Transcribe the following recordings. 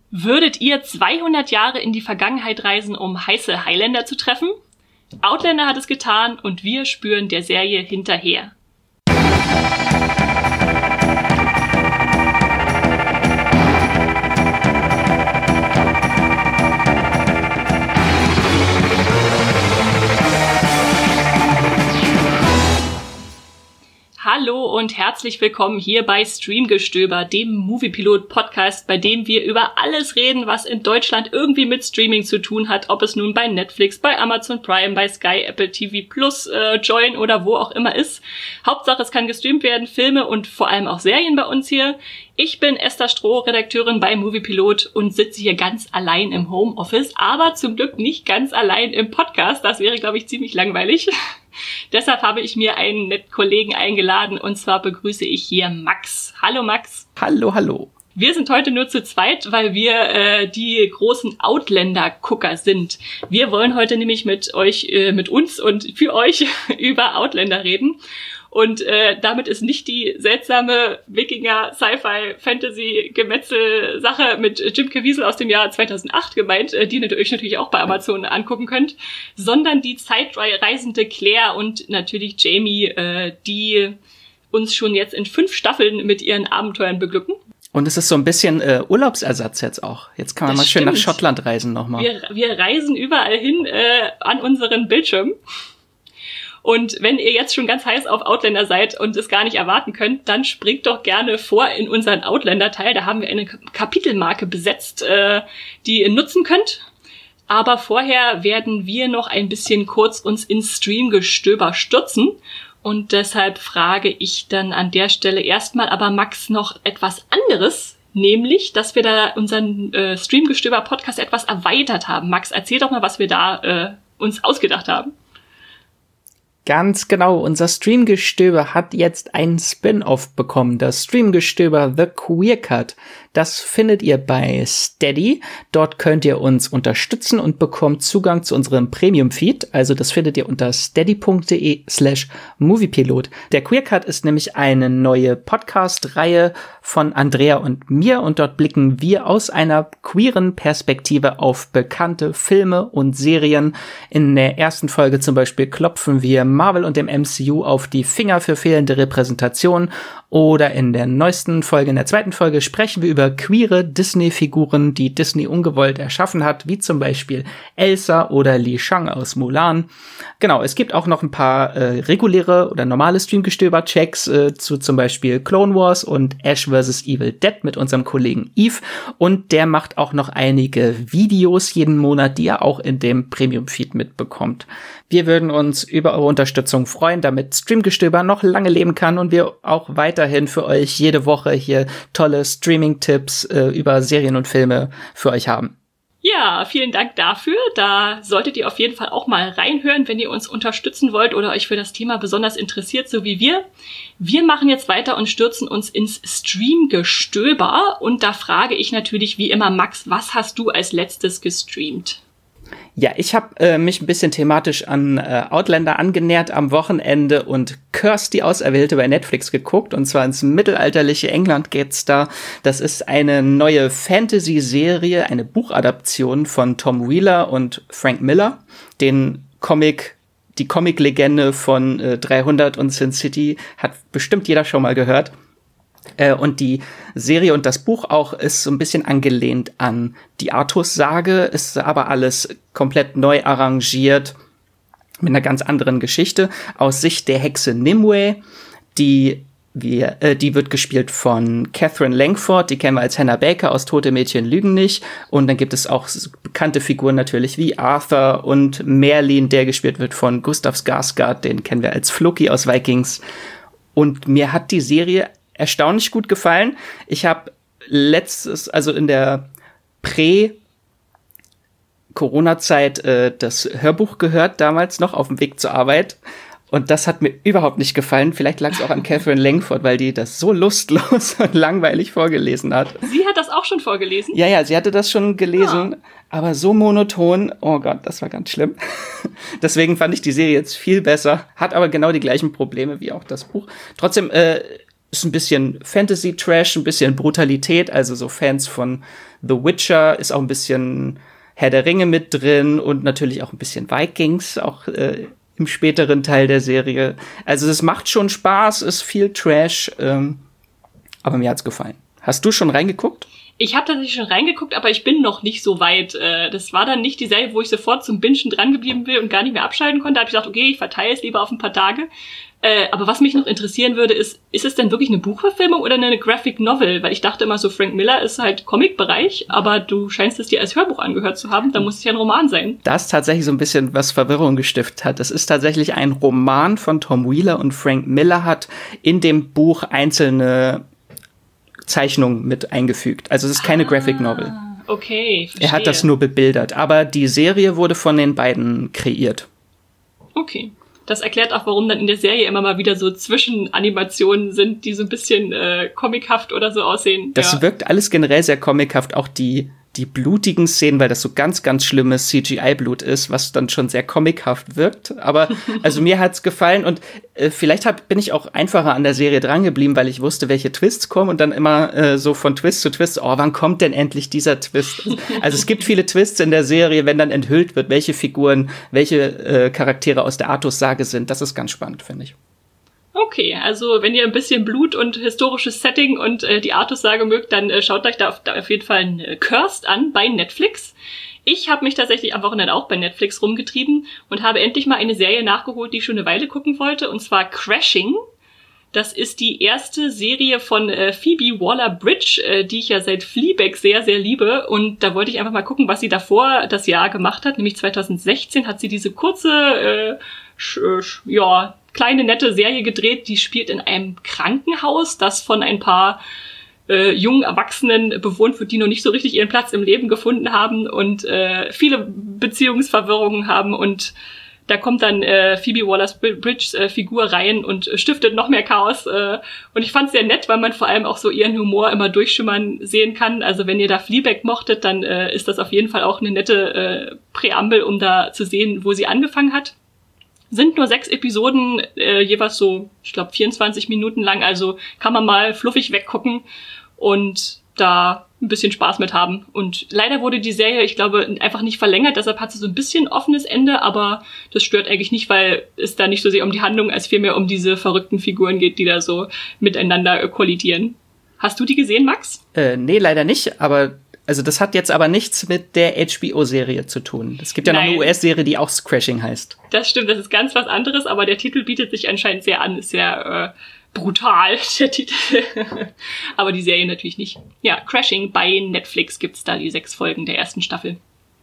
Würdet ihr 200 Jahre in die Vergangenheit reisen, um heiße Highlander zu treffen? Outlander hat es getan und wir spüren der Serie hinterher. Hallo und herzlich willkommen hier bei Streamgestöber, dem Moviepilot-Podcast, bei dem wir über alles reden, was in Deutschland irgendwie mit Streaming zu tun hat, ob es nun bei Netflix, bei Amazon Prime, bei Sky, Apple TV Plus, Join oder wo auch immer ist. Hauptsache, es kann gestreamt werden, Filme und vor allem auch Serien bei uns hier. Ich bin Esther Stroh, Redakteurin bei Moviepilot und sitze hier ganz allein im Homeoffice, aber zum Glück nicht ganz allein im Podcast. Das wäre, glaube ich, ziemlich langweilig. Deshalb habe ich mir einen netten Kollegen eingeladen und zwar begrüße ich hier Max. Hallo Max. Hallo, hallo. Wir sind heute nur zu zweit, weil wir die großen Outlander-Gucker sind. Wir wollen heute nämlich mit uns und für euch über Outlander reden. Und damit ist nicht die seltsame Wikinger-Sci-Fi-Fantasy-Gemetzel-Sache mit Jim Caviezel aus dem Jahr 2008 gemeint, die ihr euch natürlich auch bei Amazon angucken könnt, sondern die zeitreisende Claire und natürlich Jamie, die uns schon jetzt in 5 Staffeln mit ihren Abenteuern beglücken. Und es ist so ein bisschen Urlaubsersatz jetzt auch. Jetzt kann man mal schön nach Schottland reisen nochmal. Wir reisen überall hin an unseren Bildschirmen. Und wenn ihr jetzt schon ganz heiß auf Outlander seid und es gar nicht erwarten könnt, dann springt doch gerne vor in unseren Outlander-Teil. Da haben wir eine Kapitelmarke besetzt, die ihr nutzen könnt. Aber vorher werden wir noch ein bisschen kurz uns ins Streamgestöber stürzen. Und deshalb frage ich dann an der Stelle erstmal aber Max noch etwas anderes. Nämlich, dass wir da unseren Streamgestöber-Podcast etwas erweitert haben. Max, erzähl doch mal, was wir da uns ausgedacht haben. Ganz genau, unser Streamgestöber hat jetzt einen Spin-off bekommen, das Streamgestöber The Queer Cut. Das findet ihr bei Steady. Dort könnt ihr uns unterstützen und bekommt Zugang zu unserem Premium-Feed. Also das findet ihr unter steady.de/Moviepilot. Der Queer Cut ist nämlich eine neue Podcast-Reihe von Andrea und mir und dort blicken wir aus einer queeren Perspektive auf bekannte Filme und Serien. In der ersten Folge zum Beispiel klopfen wir Marvel und dem MCU auf die Finger für fehlende Repräsentation. Oder in der neuesten Folge, in der zweiten Folge, sprechen wir über queere Disney-Figuren, die Disney ungewollt erschaffen hat, wie zum Beispiel Elsa oder Li Shang aus Mulan. Genau, es gibt auch noch ein paar reguläre oder normale Streamgestöber-Checks zu zum Beispiel Clone Wars und Ash vs. Evil Dead mit unserem Kollegen Yves. Und der macht auch noch einige Videos jeden Monat, die ihr auch in dem Premium-Feed mitbekommt. Wir würden uns über eure Unterstützung freuen, damit Streamgestöber noch lange leben kann und wir auch weiterhin für euch jede Woche hier tolle Streaming-Tipps über Serien und Filme für euch haben. Ja, vielen Dank dafür. Da solltet ihr auf jeden Fall auch mal reinhören, wenn ihr uns unterstützen wollt oder euch für das Thema besonders interessiert, so wie wir. Wir machen jetzt weiter und stürzen uns ins Streamgestöber. Und da frage ich natürlich wie immer, Max, was hast du als letztes gestreamt? Ja, ich habe mich ein bisschen thematisch an Outlander angenähert am Wochenende und Curse, die Auserwählte, bei Netflix geguckt. Und zwar ins mittelalterliche England geht's da. Das ist eine neue Fantasy-Serie, eine Buchadaption von Tom Wheeler und Frank Miller, die Comic-Legende von 300 und Sin City hat bestimmt jeder schon mal gehört. Und die Serie und das Buch auch ist so ein bisschen angelehnt an die Artus-Sage, ist aber alles komplett neu arrangiert mit einer ganz anderen Geschichte aus Sicht der Hexe Nimue, die wird gespielt von Catherine Langford, die kennen wir als Hannah Baker aus Tote Mädchen lügen nicht. Und dann gibt es auch bekannte Figuren natürlich wie Arthur und Merlin, der gespielt wird von Gustav Skarsgård, den kennen wir als Floki aus Vikings. Und mir hat die Serie erstaunlich gut gefallen. Ich habe also in der Corona-Zeit das Hörbuch gehört, damals noch auf dem Weg zur Arbeit. Und das hat mir überhaupt nicht gefallen. Vielleicht lag es auch an Catherine Langford, weil die das so lustlos und langweilig vorgelesen hat. Sie hat das auch schon vorgelesen? Ja, sie hatte das schon gelesen, aber so monoton. Oh Gott, das war ganz schlimm. Deswegen fand ich die Serie jetzt viel besser, hat aber genau die gleichen Probleme wie auch das Buch. Trotzdem ist ein bisschen Fantasy-Trash, ein bisschen Brutalität, also so Fans von The Witcher, ist auch ein bisschen Herr der Ringe mit drin und natürlich auch ein bisschen Vikings, auch im späteren Teil der Serie. Also es macht schon Spaß, ist viel Trash, aber mir hat's gefallen. Hast du schon reingeguckt? Ich habe tatsächlich schon reingeguckt, aber ich bin noch nicht so weit. Das war dann nicht die Serie, wo ich sofort zum Bingen dran geblieben bin und gar nicht mehr abschalten konnte. Da habe ich gedacht, okay, ich verteile es lieber auf ein paar Tage. Aber was mich noch interessieren würde, ist es denn wirklich eine Buchverfilmung oder eine Graphic Novel? Weil ich dachte immer so, Frank Miller ist halt Comic-Bereich, aber du scheinst es dir als Hörbuch angehört zu haben. Da muss es ja ein Roman sein. Das tatsächlich so ein bisschen was Verwirrung gestiftet hat. Es ist tatsächlich ein Roman von Tom Wheeler und Frank Miller hat in dem Buch einzelne Zeichnungen mit eingefügt. Also es ist keine Graphic Novel. Okay, verstehe. Er hat das nur bebildert. Aber die Serie wurde von den beiden kreiert. Okay. Das erklärt auch, warum dann in der Serie immer mal wieder so Zwischenanimationen sind, die so ein bisschen comichaft oder so aussehen. Das wirkt alles generell sehr comichaft, auch die blutigen Szenen, weil das so ganz, ganz schlimmes CGI-Blut ist, was dann schon sehr comichaft wirkt. Aber also mir hat's gefallen und vielleicht bin ich auch einfacher an der Serie drangeblieben, weil ich wusste, welche Twists kommen und dann immer so von Twist zu Twist, wann kommt denn endlich dieser Twist? Also es gibt viele Twists in der Serie, wenn dann enthüllt wird, welche Figuren, welche Charaktere aus der Artus-Sage sind. Das ist ganz spannend, finde ich. Okay, also wenn ihr ein bisschen Blut und historisches Setting und die Artus-Sage mögt, dann schaut euch da auf jeden Fall ein Cursed an bei Netflix. Ich habe mich tatsächlich am Wochenende auch bei Netflix rumgetrieben und habe endlich mal eine Serie nachgeholt, die ich schon eine Weile gucken wollte, und zwar Crashing. Das ist die erste Serie von Phoebe Waller-Bridge, die ich ja seit Fleabag sehr, sehr liebe. Und da wollte ich einfach mal gucken, was sie davor das Jahr gemacht hat. Nämlich 2016 hat sie diese kurze, kleine, nette Serie gedreht. Die spielt in einem Krankenhaus, das von ein paar jungen Erwachsenen bewohnt wird, die noch nicht so richtig ihren Platz im Leben gefunden haben und viele Beziehungsverwirrungen haben. Und da kommt dann Phoebe Waller-Bridges Figur rein und stiftet noch mehr Chaos. Und ich fand es sehr nett, weil man vor allem auch so ihren Humor immer durchschimmern sehen kann. Also wenn ihr da Fleabag mochtet, dann ist das auf jeden Fall auch eine nette Präambel, um da zu sehen, wo sie angefangen hat. Sind nur 6 Episoden, jeweils so, ich glaube, 24 Minuten lang. Also kann man mal fluffig weggucken und da ein bisschen Spaß mit haben. Und leider wurde die Serie, ich glaube, einfach nicht verlängert, deshalb hat sie so ein bisschen offenes Ende, aber das stört eigentlich nicht, weil es da nicht so sehr um die Handlung, als vielmehr um diese verrückten Figuren geht, die da so miteinander kollidieren. Hast du die gesehen, Max? Nee, leider nicht, aber also das hat jetzt aber nichts mit der HBO-Serie zu tun. Es gibt ja noch eine US-Serie, die auch Crashing heißt. Das stimmt, das ist ganz was anderes, aber der Titel bietet sich anscheinend sehr an, ist sehr brutal, der Titel. Aber die Serie natürlich nicht. Ja, Crashing bei Netflix gibt's da die 6 Folgen der ersten Staffel.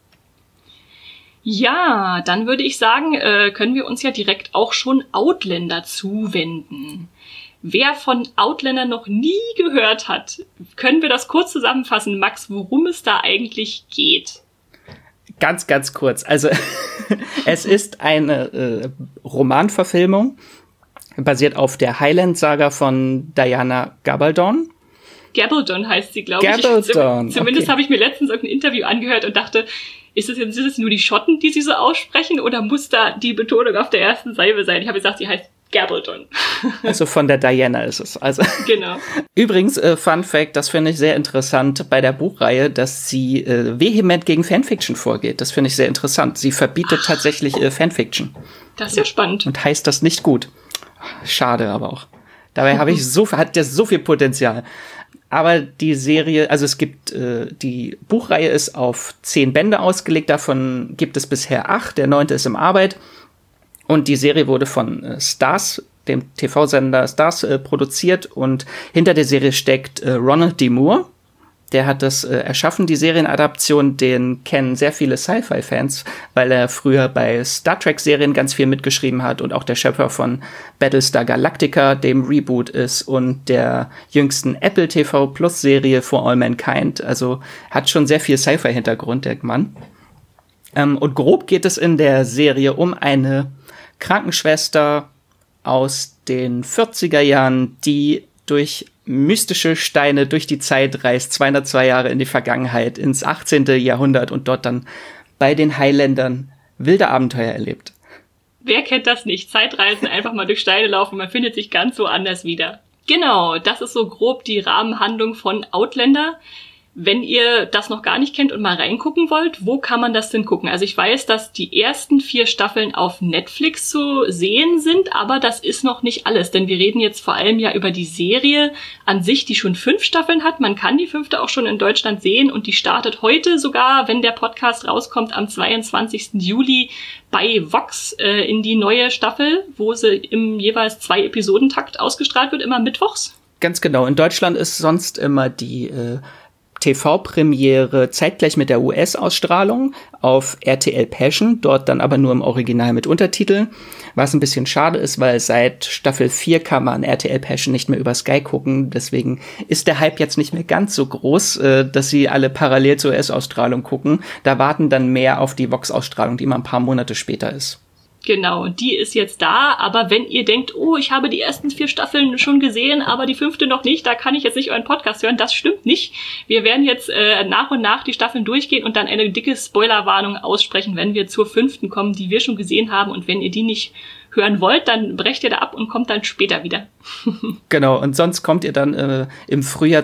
Ja, dann würde ich sagen, können wir uns ja direkt auch schon Outlander zuwenden. Wer von Outlander noch nie gehört hat, können wir das kurz zusammenfassen, Max, worum es da eigentlich geht? Ganz, ganz kurz. Also, es ist eine Romanverfilmung, basiert auf der Highland-Saga von Diana Gabaldon. Gabaldon heißt sie, glaube ich. Gabaldon. Zumindest okay. Habe ich mir letztens irgendein Interview angehört und dachte, ist es nur die Schotten, die sie so aussprechen, oder muss da die Betonung auf der ersten Silbe sein? Ich habe gesagt, sie heißt Gabaldon. Also von der Diana ist es. Also genau. Übrigens, Fun Fact, das finde ich sehr interessant bei der Buchreihe, dass sie vehement gegen Fanfiction vorgeht. Das finde ich sehr interessant. Sie verbietet tatsächlich Fanfiction. Das ist ja spannend. Und heißt das nicht gut. Schade aber auch. Dabei hat der so viel Potenzial. Aber die Serie, also es gibt, die Buchreihe ist auf 10 Bände ausgelegt, davon gibt es bisher 8, der 9. ist in Arbeit. Und die Serie wurde von Starz, dem TV-Sender Starz, produziert. Und hinter der Serie steckt Ronald D. Moore. Der hat das erschaffen, die Serienadaption. Den kennen sehr viele Sci-Fi-Fans, weil er früher bei Star Trek-Serien ganz viel mitgeschrieben hat und auch der Schöpfer von Battlestar Galactica, dem Reboot ist, und der jüngsten Apple TV Plus-Serie For All Mankind. Also hat schon sehr viel Sci-Fi-Hintergrund, der Mann. Und grob geht es in der Serie um eine Krankenschwester aus den 40er Jahren, die durch mystische Steine durch die Zeit reist, 202 Jahre in die Vergangenheit, ins 18. Jahrhundert und dort dann bei den Highlandern wilde Abenteuer erlebt. Wer kennt das nicht? Zeitreisen, einfach mal durch Steine laufen, man findet sich ganz woanders wieder. Genau, das ist so grob die Rahmenhandlung von Outlander. Wenn ihr das noch gar nicht kennt und mal reingucken wollt, wo kann man das denn gucken? Also ich weiß, dass die ersten 4 Staffeln auf Netflix zu sehen sind, aber das ist noch nicht alles, denn wir reden jetzt vor allem ja über die Serie an sich, die schon 5 Staffeln hat. Man kann die 5. auch schon in Deutschland sehen und die startet heute sogar, wenn der Podcast rauskommt, am 22. Juli bei Vox in die neue Staffel, wo sie im jeweils 2 Episodentakt ausgestrahlt wird, immer mittwochs. Ganz genau. In Deutschland ist sonst immer die TV-Premiere zeitgleich mit der US-Ausstrahlung auf RTL Passion, dort dann aber nur im Original mit Untertiteln, was ein bisschen schade ist, weil seit Staffel 4 kann man RTL Passion nicht mehr über Sky gucken, deswegen ist der Hype jetzt nicht mehr ganz so groß, dass sie alle parallel zur US-Ausstrahlung gucken, da warten dann mehr auf die Vox-Ausstrahlung, die immer ein paar Monate später ist. Genau, die ist jetzt da, aber wenn ihr denkt, oh, ich habe die ersten 4 Staffeln schon gesehen, aber die 5. noch nicht, da kann ich jetzt nicht euren Podcast hören, das stimmt nicht. Wir werden jetzt nach und nach die Staffeln durchgehen und dann eine dicke Spoilerwarnung aussprechen, wenn wir zur 5. kommen, die wir schon gesehen haben, und wenn ihr die nicht hören wollt, dann brecht ihr da ab und kommt dann später wieder. Genau, und sonst kommt ihr dann im Frühjahr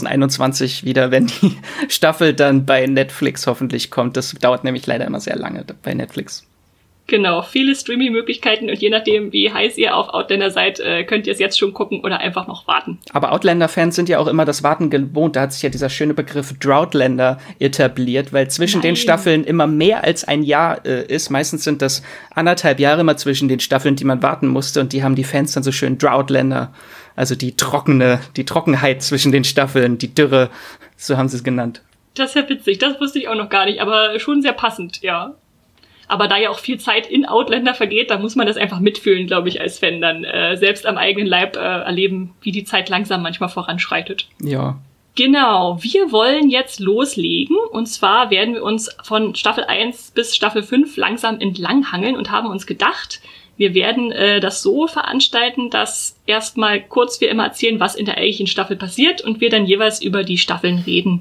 2021 wieder, wenn die Staffel dann bei Netflix hoffentlich kommt. Das dauert nämlich leider immer sehr lange bei Netflix. Genau, viele Streaming-Möglichkeiten und je nachdem, wie heiß ihr auf Outlander seid, könnt ihr es jetzt schon gucken oder einfach noch warten. Aber Outlander-Fans sind ja auch immer das Warten gewohnt. Da hat sich ja dieser schöne Begriff Droughtlander etabliert, weil zwischen den Staffeln immer mehr als ein Jahr ist. Meistens sind das 1,5 Jahre immer zwischen den Staffeln, die man warten musste, und die haben die Fans dann so schön Droughtlander, also die Trockenheit zwischen den Staffeln, die Dürre, so haben sie es genannt. Das ist ja witzig, das wusste ich auch noch gar nicht, aber schon sehr passend, ja. Aber da ja auch viel Zeit in Outlander vergeht, da muss man das einfach mitfühlen, glaube ich, als Fan dann. Selbst am eigenen Leib erleben, wie die Zeit langsam manchmal voranschreitet. Ja. Genau, wir wollen jetzt loslegen. Und zwar werden wir uns von Staffel 1 bis Staffel 5 langsam entlanghangeln und haben uns gedacht, wir werden das so veranstalten, dass erstmal kurz wir immer erzählen, was in der eigentlichen Staffel passiert und wir dann jeweils über die Staffeln reden.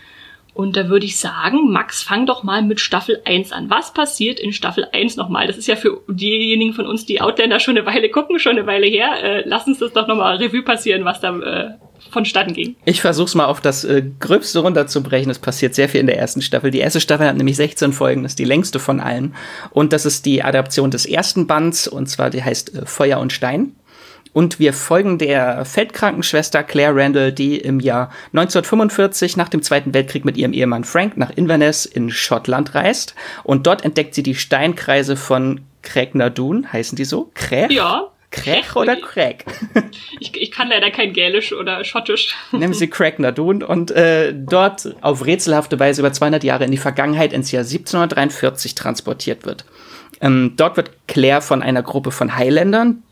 Und da würde ich sagen, Max, fang doch mal mit Staffel 1 an. Was passiert in Staffel 1 nochmal? Das ist ja für diejenigen von uns, die Outlander schon eine Weile gucken, schon eine Weile her. Lass uns das doch nochmal Revue passieren, was da vonstatten ging. Ich versuch's mal auf das Gröbste runterzubrechen. Es passiert sehr viel in der ersten Staffel. Die erste Staffel hat nämlich 16 Folgen, das ist die längste von allen. Und das ist die Adaption des ersten Bands, und zwar die heißt Feuer und Stein. Und wir folgen der Feldkrankenschwester Claire Randall, die im Jahr 1945 nach dem Zweiten Weltkrieg mit ihrem Ehemann Frank nach Inverness in Schottland reist. Und dort entdeckt sie die Steinkreise von Craignadoon. Heißen die so? Craig? Ja. Craig oder Craig? Ich kann leider kein Gälisch oder Schottisch. Nehmen Sie Craignadoon und dort auf rätselhafte Weise über 200 Jahre in die Vergangenheit ins Jahr 1743 transportiert wird. Dort wird Claire von einer Gruppe von Highlandern,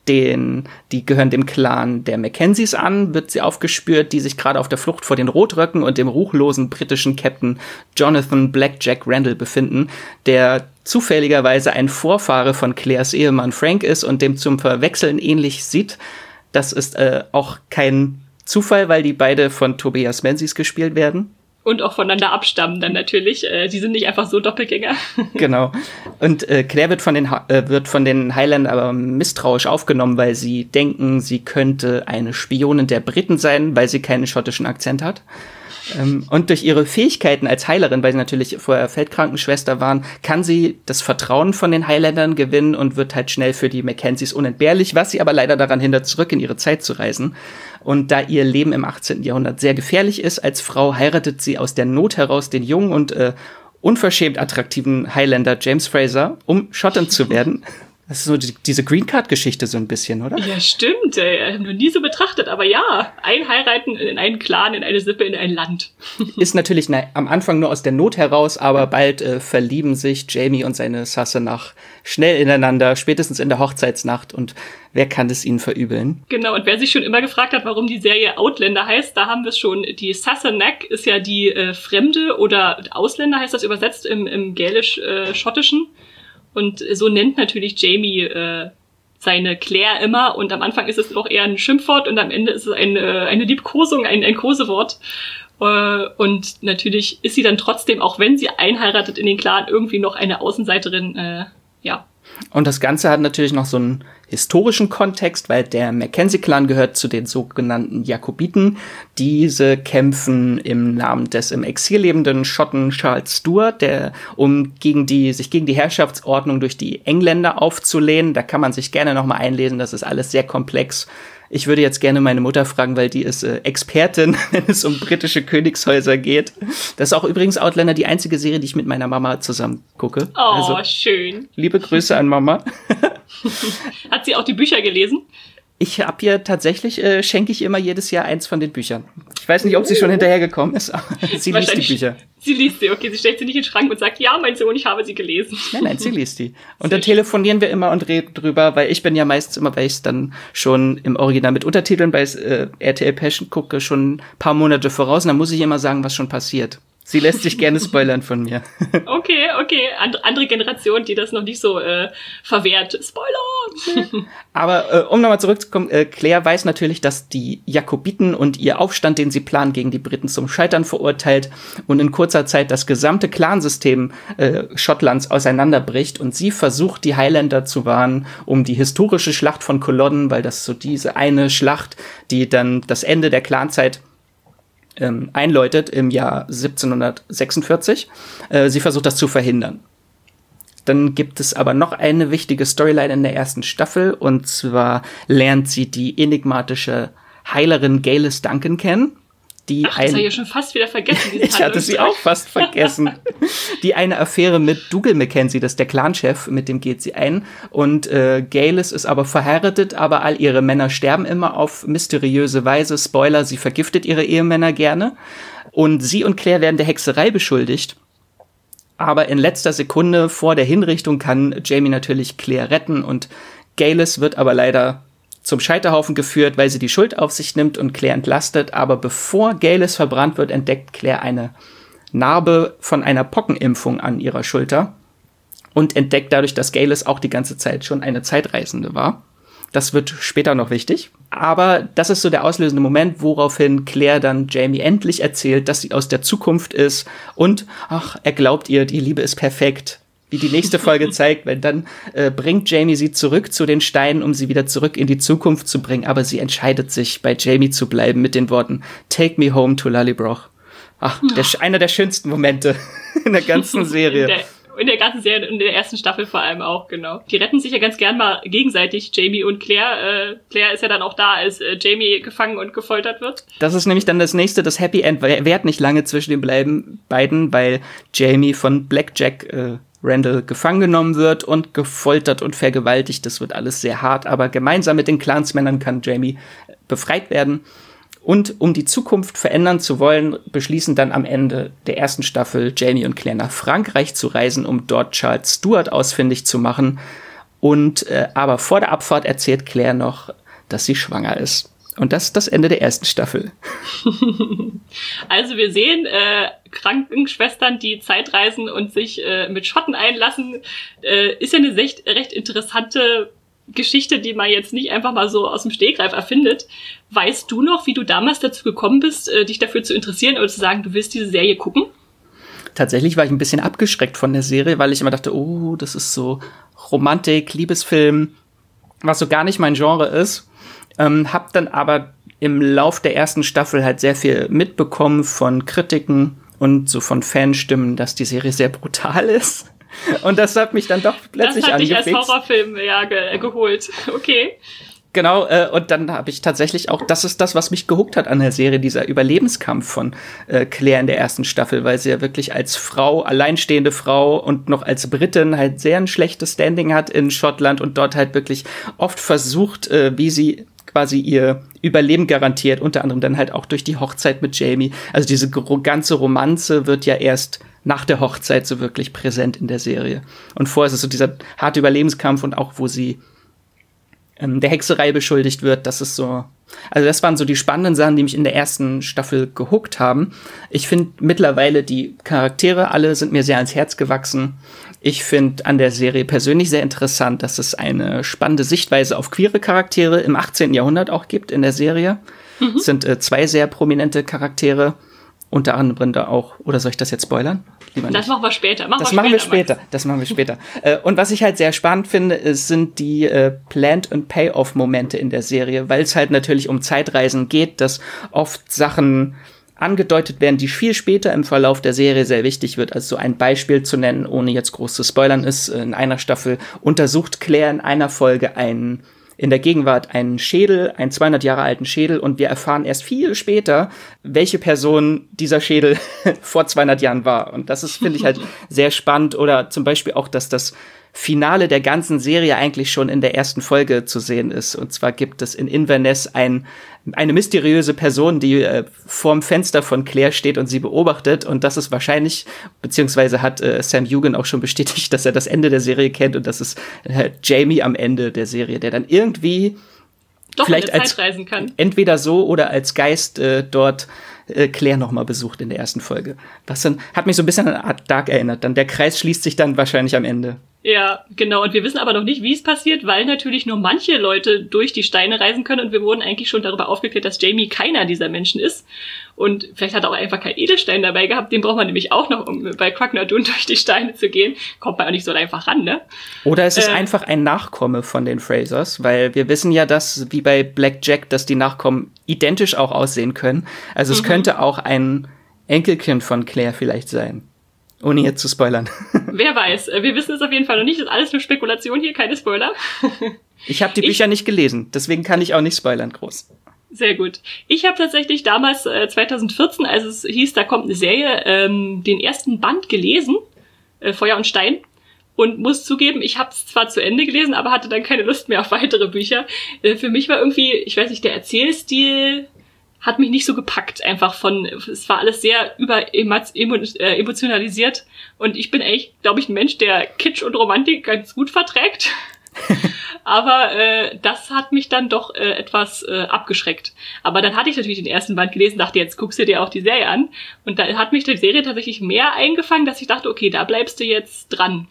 die gehören dem Clan der Mackenzies an, wird sie aufgespürt, die sich gerade auf der Flucht vor den Rotröcken und dem ruchlosen britischen Captain Jonathan Blackjack Randall befinden, der zufälligerweise ein Vorfahre von Claires Ehemann Frank ist und dem zum Verwechseln ähnlich sieht. Das ist auch kein Zufall, weil die beide von Tobias Menzies gespielt werden. Und auch voneinander abstammen dann natürlich. Die sind nicht einfach so Doppelgänger. Genau. Und Claire wird von den Highlandern aber misstrauisch aufgenommen, weil sie denken, sie könnte eine Spionin der Briten sein, weil sie keinen schottischen Akzent hat. Und durch ihre Fähigkeiten als Heilerin, weil sie natürlich vorher Feldkrankenschwester waren, kann sie das Vertrauen von den Highlandern gewinnen und wird halt schnell für die Mackenzies unentbehrlich, was sie aber leider daran hindert, zurück in ihre Zeit zu reisen. Und da ihr Leben im 18. Jahrhundert sehr gefährlich ist, als Frau heiratet sie aus der Not heraus den jungen und unverschämt attraktiven Highlander James Fraser, um Schottin zu werden. Das ist so diese Green Card-Geschichte so ein bisschen, oder? Ja, stimmt. Haben wir nie so betrachtet. Aber ja, einheiraten in einen Clan, in eine Sippe, in ein Land. Ist natürlich am Anfang nur aus der Not heraus, aber bald verlieben sich Jamie und seine Sassenach schnell ineinander, spätestens in der Hochzeitsnacht. Und wer kann es ihnen verübeln? Genau, und wer sich schon immer gefragt hat, warum die Serie Outlander heißt, da haben wir es schon. Die Sassenach ist ja die Fremde oder Ausländer, heißt das übersetzt im Gälisch-Schottischen. Und so nennt natürlich Jamie seine Claire immer. Und am Anfang ist es noch eher ein Schimpfwort und am Ende ist es eine Liebkosung, ein Kosewort. Und natürlich ist sie dann trotzdem, auch wenn sie einheiratet in den Clan, irgendwie noch eine Außenseiterin ja. Und das Ganze hat natürlich noch so einen historischen Kontext, weil der Mackenzie-Clan gehört zu den sogenannten Jakobiten. Diese kämpfen im Namen des im Exil lebenden Schotten Charles Stuart, um sich gegen die Herrschaftsordnung durch die Engländer aufzulehnen. Da kann man sich gerne noch mal einlesen, das ist alles sehr komplex. Ich würde jetzt gerne meine Mutter fragen, weil die ist Expertin, wenn es um britische Königshäuser geht. Das ist auch übrigens Outlander die einzige Serie, die ich mit meiner Mama zusammen gucke. Oh, also, schön. Liebe Grüße an Mama. Hat sie auch die Bücher gelesen? Ich habe ihr tatsächlich, schenke ich immer jedes Jahr eins von den Büchern. Ich weiß nicht, ob sie schon hinterhergekommen ist, aber sie liest die Bücher. Sie liest sie, okay. Sie stellt sie nicht in den Schrank und sagt, ja, mein Sohn, ich habe sie gelesen. Nein, sie liest die. Und dann telefonieren wir immer und reden drüber, weil ich bin ja meistens immer, weil ich es dann schon im Original mit Untertiteln bei RTL Passion gucke, schon ein paar Monate voraus. Und dann muss ich immer sagen, was schon passiert. Sie lässt sich gerne spoilern von mir. Okay. Andere Generation, die das noch nicht so verwehrt. Spoiler! Aber um nochmal zurückzukommen, Claire weiß natürlich, dass die Jakobiten und ihr Aufstand, den sie planen, gegen die Briten zum Scheitern verurteilt und in kurzer Zeit das gesamte Clansystem Schottlands auseinanderbricht. Und sie versucht, die Highlander zu warnen, um die historische Schlacht von Culloden, weil das so diese eine Schlacht, die dann das Ende der Clanzeit einläutet im Jahr 1746. Sie versucht das zu verhindern. Dann gibt es aber noch eine wichtige Storyline in der ersten Staffel, und zwar lernt sie die enigmatische Heilerin Geillis Duncan kennen. Das habe ich ja schon fast wieder vergessen. Ich hatte sie auch fast vergessen. Die eine Affäre mit Dougal Mackenzie, das ist der Clanchef, mit dem geht sie ein. Und Geillis ist aber verheiratet, aber all ihre Männer sterben immer auf mysteriöse Weise. Spoiler, sie vergiftet ihre Ehemänner gerne. Und sie und Claire werden der Hexerei beschuldigt. Aber in letzter Sekunde vor der Hinrichtung kann Jamie natürlich Claire retten. Und Geillis wird aber leider zum Scheiterhaufen geführt, weil sie die Schuld auf sich nimmt und Claire entlastet. Aber bevor Geillis verbrannt wird, entdeckt Claire eine Narbe von einer Pockenimpfung an ihrer Schulter und entdeckt dadurch, dass Geillis auch die ganze Zeit schon eine Zeitreisende war. Das wird später noch wichtig. Aber das ist so der auslösende Moment, woraufhin Claire dann Jamie endlich erzählt, dass sie aus der Zukunft ist und, er glaubt ihr, die Liebe ist perfekt. Wie die nächste Folge zeigt, weil dann bringt Jamie sie zurück zu den Steinen, um sie wieder zurück in die Zukunft zu bringen. Aber sie entscheidet sich, bei Jamie zu bleiben mit den Worten "Take me home to Lallybroch". Einer der schönsten Momente in der ganzen Serie. In der ganzen Serie, in der ersten Staffel vor allem auch, genau. Die retten sich ja ganz gern mal gegenseitig, Jamie und Claire. Claire ist ja dann auch da, als Jamie gefangen und gefoltert wird. Das ist nämlich dann das nächste, das Happy End. Währt nicht lange zwischen den beiden, weil Jamie von Blackjack Randall gefangen genommen wird und gefoltert und vergewaltigt. Das wird alles sehr hart, aber gemeinsam mit den Clansmännern kann Jamie befreit werden. Und um die Zukunft verändern zu wollen, beschließen dann am Ende der ersten Staffel Jamie und Claire nach Frankreich zu reisen, um dort Charles Stuart ausfindig zu machen. Und aber vor der Abfahrt erzählt Claire noch, dass sie schwanger ist. Und das ist das Ende der ersten Staffel. Also wir sehen Krankenschwestern, die Zeitreisen und sich mit Schotten einlassen. Ist ja eine recht interessante Geschichte, die man jetzt nicht einfach mal so aus dem Stegreif erfindet. Weißt du noch, wie du damals dazu gekommen bist, dich dafür zu interessieren oder zu sagen, du willst diese Serie gucken? Tatsächlich war ich ein bisschen abgeschreckt von der Serie, weil ich immer dachte, das ist so Romantik, Liebesfilm, was so gar nicht mein Genre ist. Hab dann aber im Lauf der ersten Staffel halt sehr viel mitbekommen von Kritiken und so von Fanstimmen, dass die Serie sehr brutal ist. Und das hat mich dann doch plötzlich angefixt. Das hat dich als Horrorfilm geholt. Okay. Genau, und dann habe ich tatsächlich auch, das ist das, was mich gehuckt hat an der Serie, dieser Überlebenskampf von Claire in der ersten Staffel, weil sie ja wirklich als Frau, alleinstehende Frau und noch als Britin halt sehr ein schlechtes Standing hat in Schottland und dort halt wirklich oft versucht, wie sie quasi ihr Überleben garantiert, unter anderem dann halt auch durch die Hochzeit mit Jamie. Also diese ganze Romanze wird ja erst nach der Hochzeit so wirklich präsent in der Serie. Und vorher ist es so dieser harte Überlebenskampf und auch, wo sie der Hexerei beschuldigt wird, das ist so, also das waren so die spannenden Sachen, die mich in der ersten Staffel gehuckt haben. Ich finde mittlerweile die Charaktere, alle sind mir sehr ans Herz gewachsen. Ich finde an der Serie persönlich sehr interessant, dass es eine spannende Sichtweise auf queere Charaktere im 18. Jahrhundert auch gibt in der Serie. Es sind zwei sehr prominente Charaktere, unter anderem da auch, oder soll ich das jetzt spoilern? Das machen wir später. Das machen wir später. Und was ich halt sehr spannend finde, sind die Plant- und Payoff-Momente in der Serie, weil es halt natürlich um Zeitreisen geht, dass oft Sachen angedeutet werden, die viel später im Verlauf der Serie sehr wichtig wird. Also so ein Beispiel zu nennen, ohne jetzt groß zu spoilern, ist, in einer Staffel untersucht Claire in einer Folge in der Gegenwart einen Schädel, einen 200 Jahre alten Schädel, und wir erfahren erst viel später, welche Person dieser Schädel vor 200 Jahren war. Und das ist, finde ich, halt sehr spannend. Oder zum Beispiel auch, dass das Finale der ganzen Serie eigentlich schon in der ersten Folge zu sehen ist. Und zwar gibt es in Inverness eine mysteriöse Person, die vorm Fenster von Claire steht und sie beobachtet. Und das ist wahrscheinlich, beziehungsweise hat Sam Heughan auch schon bestätigt, dass er das Ende der Serie kennt. Und das ist Jamie am Ende der Serie, der dann irgendwie doch vielleicht in der Zeit reisen kann. Entweder so oder als Geist dort Claire noch mal besucht in der ersten Folge. Das hat mich so ein bisschen an Art Dark erinnert. Dann der Kreis schließt sich dann wahrscheinlich am Ende. Ja, genau. Und wir wissen aber noch nicht, wie es passiert, weil natürlich nur manche Leute durch die Steine reisen können. Und wir wurden eigentlich schon darüber aufgeklärt, dass Jamie keiner dieser Menschen ist. Und vielleicht hat er auch einfach keinen Edelstein dabei gehabt. Den braucht man nämlich auch noch, um bei Quacknadun durch die Steine zu gehen. Kommt man auch nicht so einfach ran, ne? Oder es ist einfach ein Nachkomme von den Frasers, weil wir wissen ja, dass, wie bei Blackjack, dass die Nachkommen identisch auch aussehen können. Also es könnte auch ein Enkelkind von Claire vielleicht sein. Ohne jetzt zu spoilern. Wer weiß. Wir wissen es auf jeden Fall noch nicht. Das ist alles nur Spekulation hier, keine Spoiler. Ich habe die Bücher nicht gelesen, deswegen kann ich auch nicht spoilern groß. Sehr gut. Ich habe tatsächlich damals 2014, als es hieß, da kommt eine Serie, den ersten Band gelesen, Feuer und Stein. Und muss zugeben, ich habe es zwar zu Ende gelesen, aber hatte dann keine Lust mehr auf weitere Bücher. Für mich war irgendwie, ich weiß nicht, der Erzählstil hat mich nicht so gepackt, es war alles sehr emotionalisiert, und ich bin eigentlich, glaube ich, ein Mensch, der Kitsch und Romantik ganz gut verträgt, aber das hat mich dann doch etwas abgeschreckt. Aber dann hatte ich natürlich den ersten Band gelesen, dachte, jetzt guckst du dir auch die Serie an, und da hat mich die Serie tatsächlich mehr eingefangen, dass ich dachte, okay, da bleibst du jetzt dran.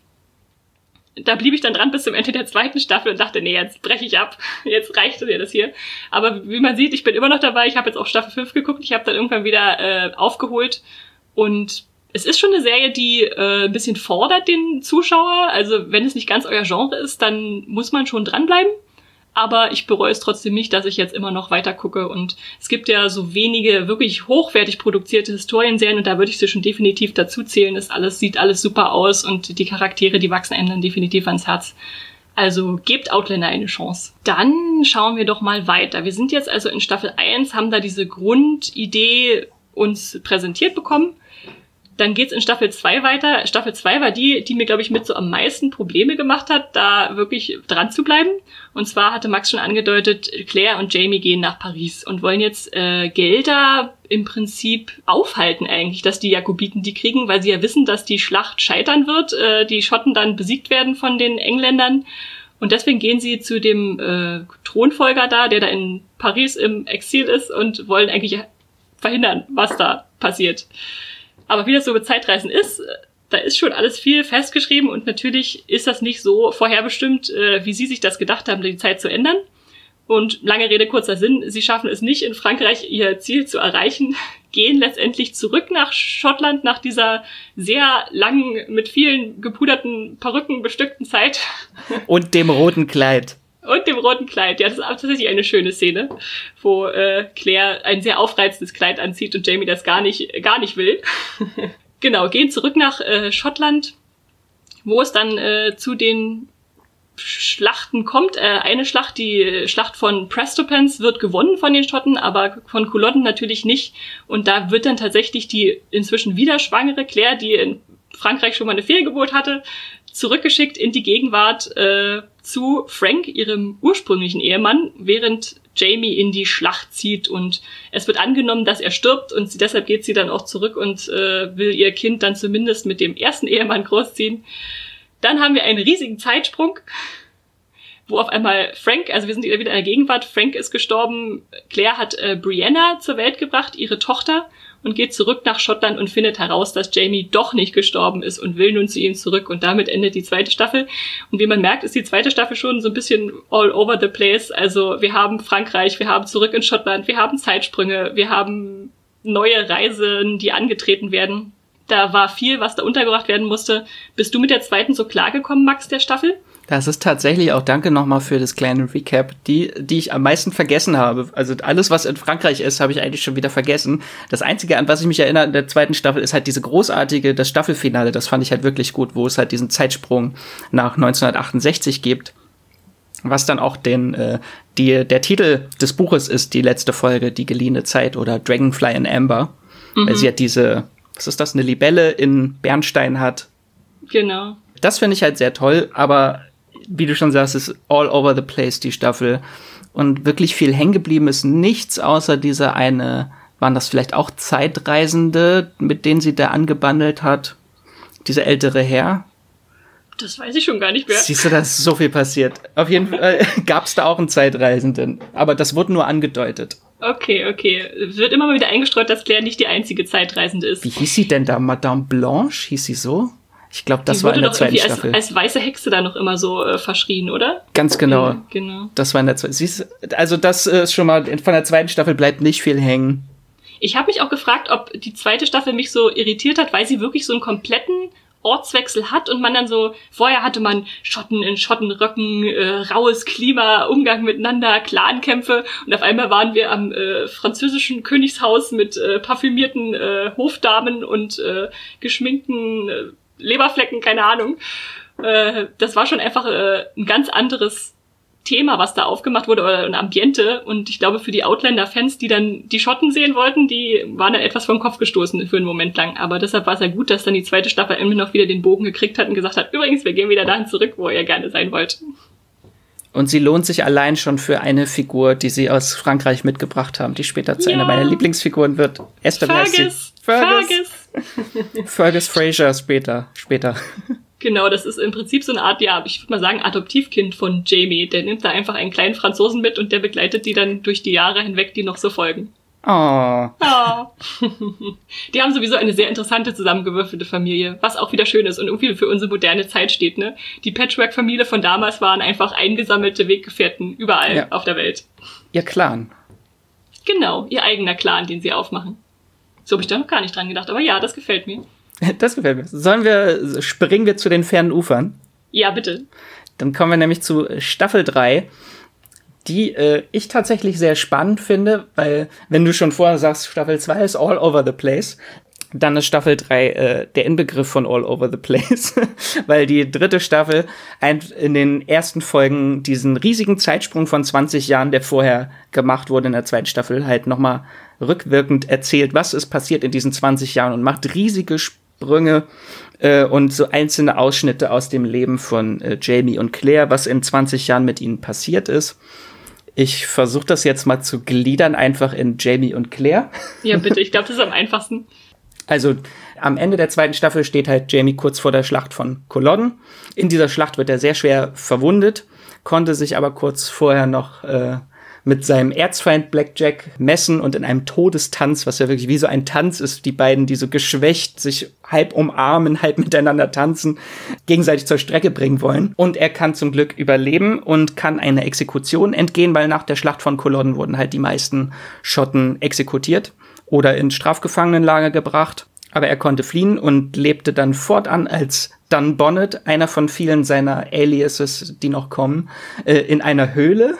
Da blieb ich dann dran bis zum Ende der zweiten Staffel und dachte, nee, jetzt breche ich ab. Jetzt reicht mir das hier. Aber wie man sieht, ich bin immer noch dabei. Ich habe jetzt auch Staffel 5 geguckt. Ich habe dann irgendwann wieder aufgeholt. Und es ist schon eine Serie, die ein bisschen fordert den Zuschauer. Also wenn es nicht ganz euer Genre ist, dann muss man schon dranbleiben. Aber ich bereue es trotzdem nicht, dass ich jetzt immer noch weiter gucke. Und es gibt ja so wenige wirklich hochwertig produzierte Historienserien, und da würde ich sie schon definitiv dazu zählen. Sieht alles super aus, und die Charaktere, die wachsen einem dann definitiv ans Herz. Also gebt Outlander eine Chance. Dann schauen wir doch mal weiter. Wir sind jetzt also in Staffel 1, haben da diese Grundidee uns präsentiert bekommen. Dann geht's in Staffel 2 weiter. Staffel 2 war die mir, glaube ich, mit so am meisten Probleme gemacht hat, da wirklich dran zu bleiben. Und zwar hatte Max schon angedeutet, Claire und Jamie gehen nach Paris und wollen jetzt Gelder im Prinzip aufhalten eigentlich, dass die Jakobiten die kriegen, weil sie ja wissen, dass die Schlacht scheitern wird, die Schotten dann besiegt werden von den Engländern. Und deswegen gehen sie zu dem Thronfolger da, der da in Paris im Exil ist, und wollen eigentlich verhindern, was da passiert. Aber wie das so mit Zeitreisen ist, da ist schon alles viel festgeschrieben, und natürlich ist das nicht so vorherbestimmt, wie sie sich das gedacht haben, die Zeit zu ändern. Und lange Rede, kurzer Sinn, sie schaffen es nicht, in Frankreich ihr Ziel zu erreichen, gehen letztendlich zurück nach Schottland nach dieser sehr langen, mit vielen gepuderten Perücken bestückten Zeit. Und dem roten Kleid. Und dem roten Kleid. Ja, das ist tatsächlich eine schöne Szene, wo Claire ein sehr aufreizendes Kleid anzieht und Jamie das gar nicht will. Genau, gehen zurück nach Schottland, wo es dann zu den Schlachten kommt. Eine Schlacht, die Schlacht von Prestopans, wird gewonnen von den Schotten, aber von Culloden natürlich nicht. Und da wird dann tatsächlich die inzwischen wieder schwangere Claire, die in Frankreich schon mal eine Fehlgeburt hatte, zurückgeschickt in die Gegenwart zu Frank, ihrem ursprünglichen Ehemann, während Jamie in die Schlacht zieht, und es wird angenommen, dass er stirbt, und deshalb geht sie dann auch zurück und will ihr Kind dann zumindest mit dem ersten Ehemann großziehen. Dann haben wir einen riesigen Zeitsprung, wo auf einmal Frank, also wir sind wieder in der Gegenwart, Frank ist gestorben, Claire hat Brianna zur Welt gebracht, ihre Tochter, und geht zurück nach Schottland und findet heraus, dass Jamie doch nicht gestorben ist und will nun zu ihm zurück, und damit endet die zweite Staffel. Und wie man merkt, ist die zweite Staffel schon so ein bisschen all over the place. Also wir haben Frankreich, wir haben zurück in Schottland, wir haben Zeitsprünge, wir haben neue Reisen, die angetreten werden. Da war viel, was da untergebracht werden musste. Bist du mit der zweiten so klargekommen, Max, der Staffel? Das ist tatsächlich auch, danke nochmal für das kleine Recap, die ich am meisten vergessen habe. Also alles, was in Frankreich ist, habe ich eigentlich schon wieder vergessen. Das Einzige, an was ich mich erinnere in der zweiten Staffel, ist halt das Staffelfinale. Das fand ich halt wirklich gut, wo es halt diesen Zeitsprung nach 1968 gibt. Was dann auch der Titel des Buches ist, die letzte Folge, Die geliehene Zeit oder Dragonfly in Amber. Weil sie hat eine Libelle in Bernstein hat. Genau. Das finde ich halt sehr toll, aber wie du schon sagst, ist all over the place, die Staffel. Und wirklich viel hängen geblieben ist nichts, außer diese eine, waren das vielleicht auch Zeitreisende, mit denen sie da angebandelt hat? Dieser ältere Herr? Das weiß ich schon gar nicht mehr. Siehst du, da ist so viel passiert. Auf jeden Fall gab es da auch einen Zeitreisenden, aber das wurde nur angedeutet. Okay. Es wird immer mal wieder eingestreut, dass Claire nicht die einzige Zeitreisende ist. Wie hieß sie denn da? Madame Blanche? Hieß sie so? Ich glaube, das war in der zweiten Staffel. Als weiße Hexe da noch immer so verschrien, oder? Ganz genau. Genau. Das war in der zweiten. Also das ist schon mal, von der zweiten Staffel bleibt nicht viel hängen. Ich habe mich auch gefragt, ob die zweite Staffel mich so irritiert hat, weil sie wirklich so einen kompletten Ortswechsel hat und man dann so, vorher hatte man Schotten in Schottenröcken, raues Klima, Umgang miteinander, Clankämpfe und auf einmal waren wir am französischen Königshaus mit parfümierten Hofdamen und geschminkten Leberflecken, keine Ahnung. Das war schon einfach ein ganz anderes Thema, was da aufgemacht wurde, oder ein Ambiente. Und ich glaube, für die Outlander-Fans, die dann die Schotten sehen wollten, die waren dann etwas vom Kopf gestoßen für einen Moment lang. Aber deshalb war es ja gut, dass dann die zweite Staffel immer noch wieder den Bogen gekriegt hat und gesagt hat, übrigens, wir gehen wieder dahin zurück, wo ihr gerne sein wollt. Und sie lohnt sich allein schon für eine Figur, die sie aus Frankreich mitgebracht haben, die später zu einer meiner Lieblingsfiguren wird. Fergus Fraser später. Genau, das ist im Prinzip so eine Art, ja, ich würde mal sagen, Adoptivkind von Jamie. Der nimmt da einfach einen kleinen Franzosen mit und der begleitet die dann durch die Jahre hinweg, die noch so folgen. Oh. Die haben sowieso eine sehr interessante zusammengewürfelte Familie, was auch wieder schön ist und irgendwie für unsere moderne Zeit steht, ne? Die Patchwork-Familie von damals waren einfach eingesammelte Weggefährten überall auf der Welt. Ihr Clan. Genau, ihr eigener Clan, den sie aufmachen. So habe ich da noch gar nicht dran gedacht, aber ja, das gefällt mir. Das gefällt mir. Springen wir zu den fernen Ufern? Ja, bitte. Dann kommen wir nämlich zu Staffel 3, die ich tatsächlich sehr spannend finde, weil, wenn du schon vorher sagst, Staffel 2 ist all over the place, dann ist Staffel 3 der Inbegriff von all over the place, weil die dritte Staffel in den ersten Folgen diesen riesigen Zeitsprung von 20 Jahren, der vorher gemacht wurde in der zweiten Staffel, halt nochmal rückwirkend erzählt, was ist passiert in diesen 20 Jahren und macht riesige Sprünge und so einzelne Ausschnitte aus dem Leben von Jamie und Claire, was in 20 Jahren mit ihnen passiert ist. Ich versuche das jetzt mal zu gliedern, einfach in Jamie und Claire. Ja, bitte, ich glaube, das ist am einfachsten. Also am Ende der zweiten Staffel steht halt Jamie kurz vor der Schlacht von Culloden. In dieser Schlacht wird er sehr schwer verwundet, konnte sich aber kurz vorher noch mit seinem Erzfeind Blackjack messen und in einem Todestanz, was ja wirklich wie so ein Tanz ist, die beiden, die so geschwächt sich halb umarmen, halb miteinander tanzen, gegenseitig zur Strecke bringen wollen. Und er kann zum Glück überleben und kann einer Exekution entgehen, weil nach der Schlacht von Culloden wurden halt die meisten Schotten exekutiert oder in Strafgefangenenlager gebracht. Aber er konnte fliehen und lebte dann fortan als Dun Bonnet, einer von vielen seiner Aliases, die noch kommen, in einer Höhle.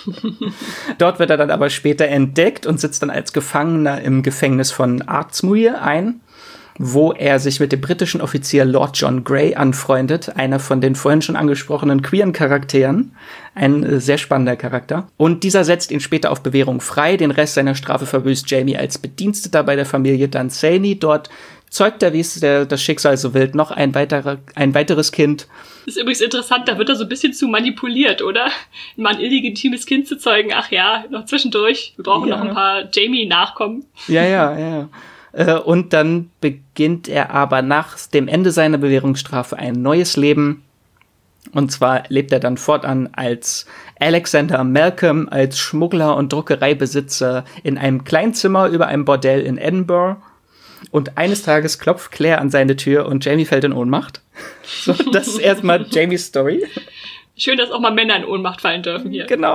Dort wird er dann aber später entdeckt und sitzt dann als Gefangener im Gefängnis von Ardsmuir ein, wo er sich mit dem britischen Offizier Lord John Grey anfreundet, einer von den vorhin schon angesprochenen queeren Charakteren, ein sehr spannender Charakter. Und dieser setzt ihn später auf Bewährung frei. Den Rest seiner Strafe verbüßt Jamie als Bediensteter bei der Familie Dunsany. Dort zeugt er, wie es das Schicksal so will, noch ein weiteres Kind. Das ist übrigens interessant, da wird er so ein bisschen zu manipuliert, oder? Mal ein illegitimes Kind zu zeugen, ach ja, noch zwischendurch. Wir brauchen noch ein paar Jamie-Nachkommen. Ja. Und dann beginnt er aber nach dem Ende seiner Bewährungsstrafe ein neues Leben. Und zwar lebt er dann fortan als Alexander Malcolm, als Schmuggler und Druckereibesitzer in einem Kleinzimmer über einem Bordell in Edinburgh. Und eines Tages klopft Claire an seine Tür und Jamie fällt in Ohnmacht. So, das ist erstmal Jamies Story. Schön, dass auch mal Männer in Ohnmacht fallen dürfen hier. Genau.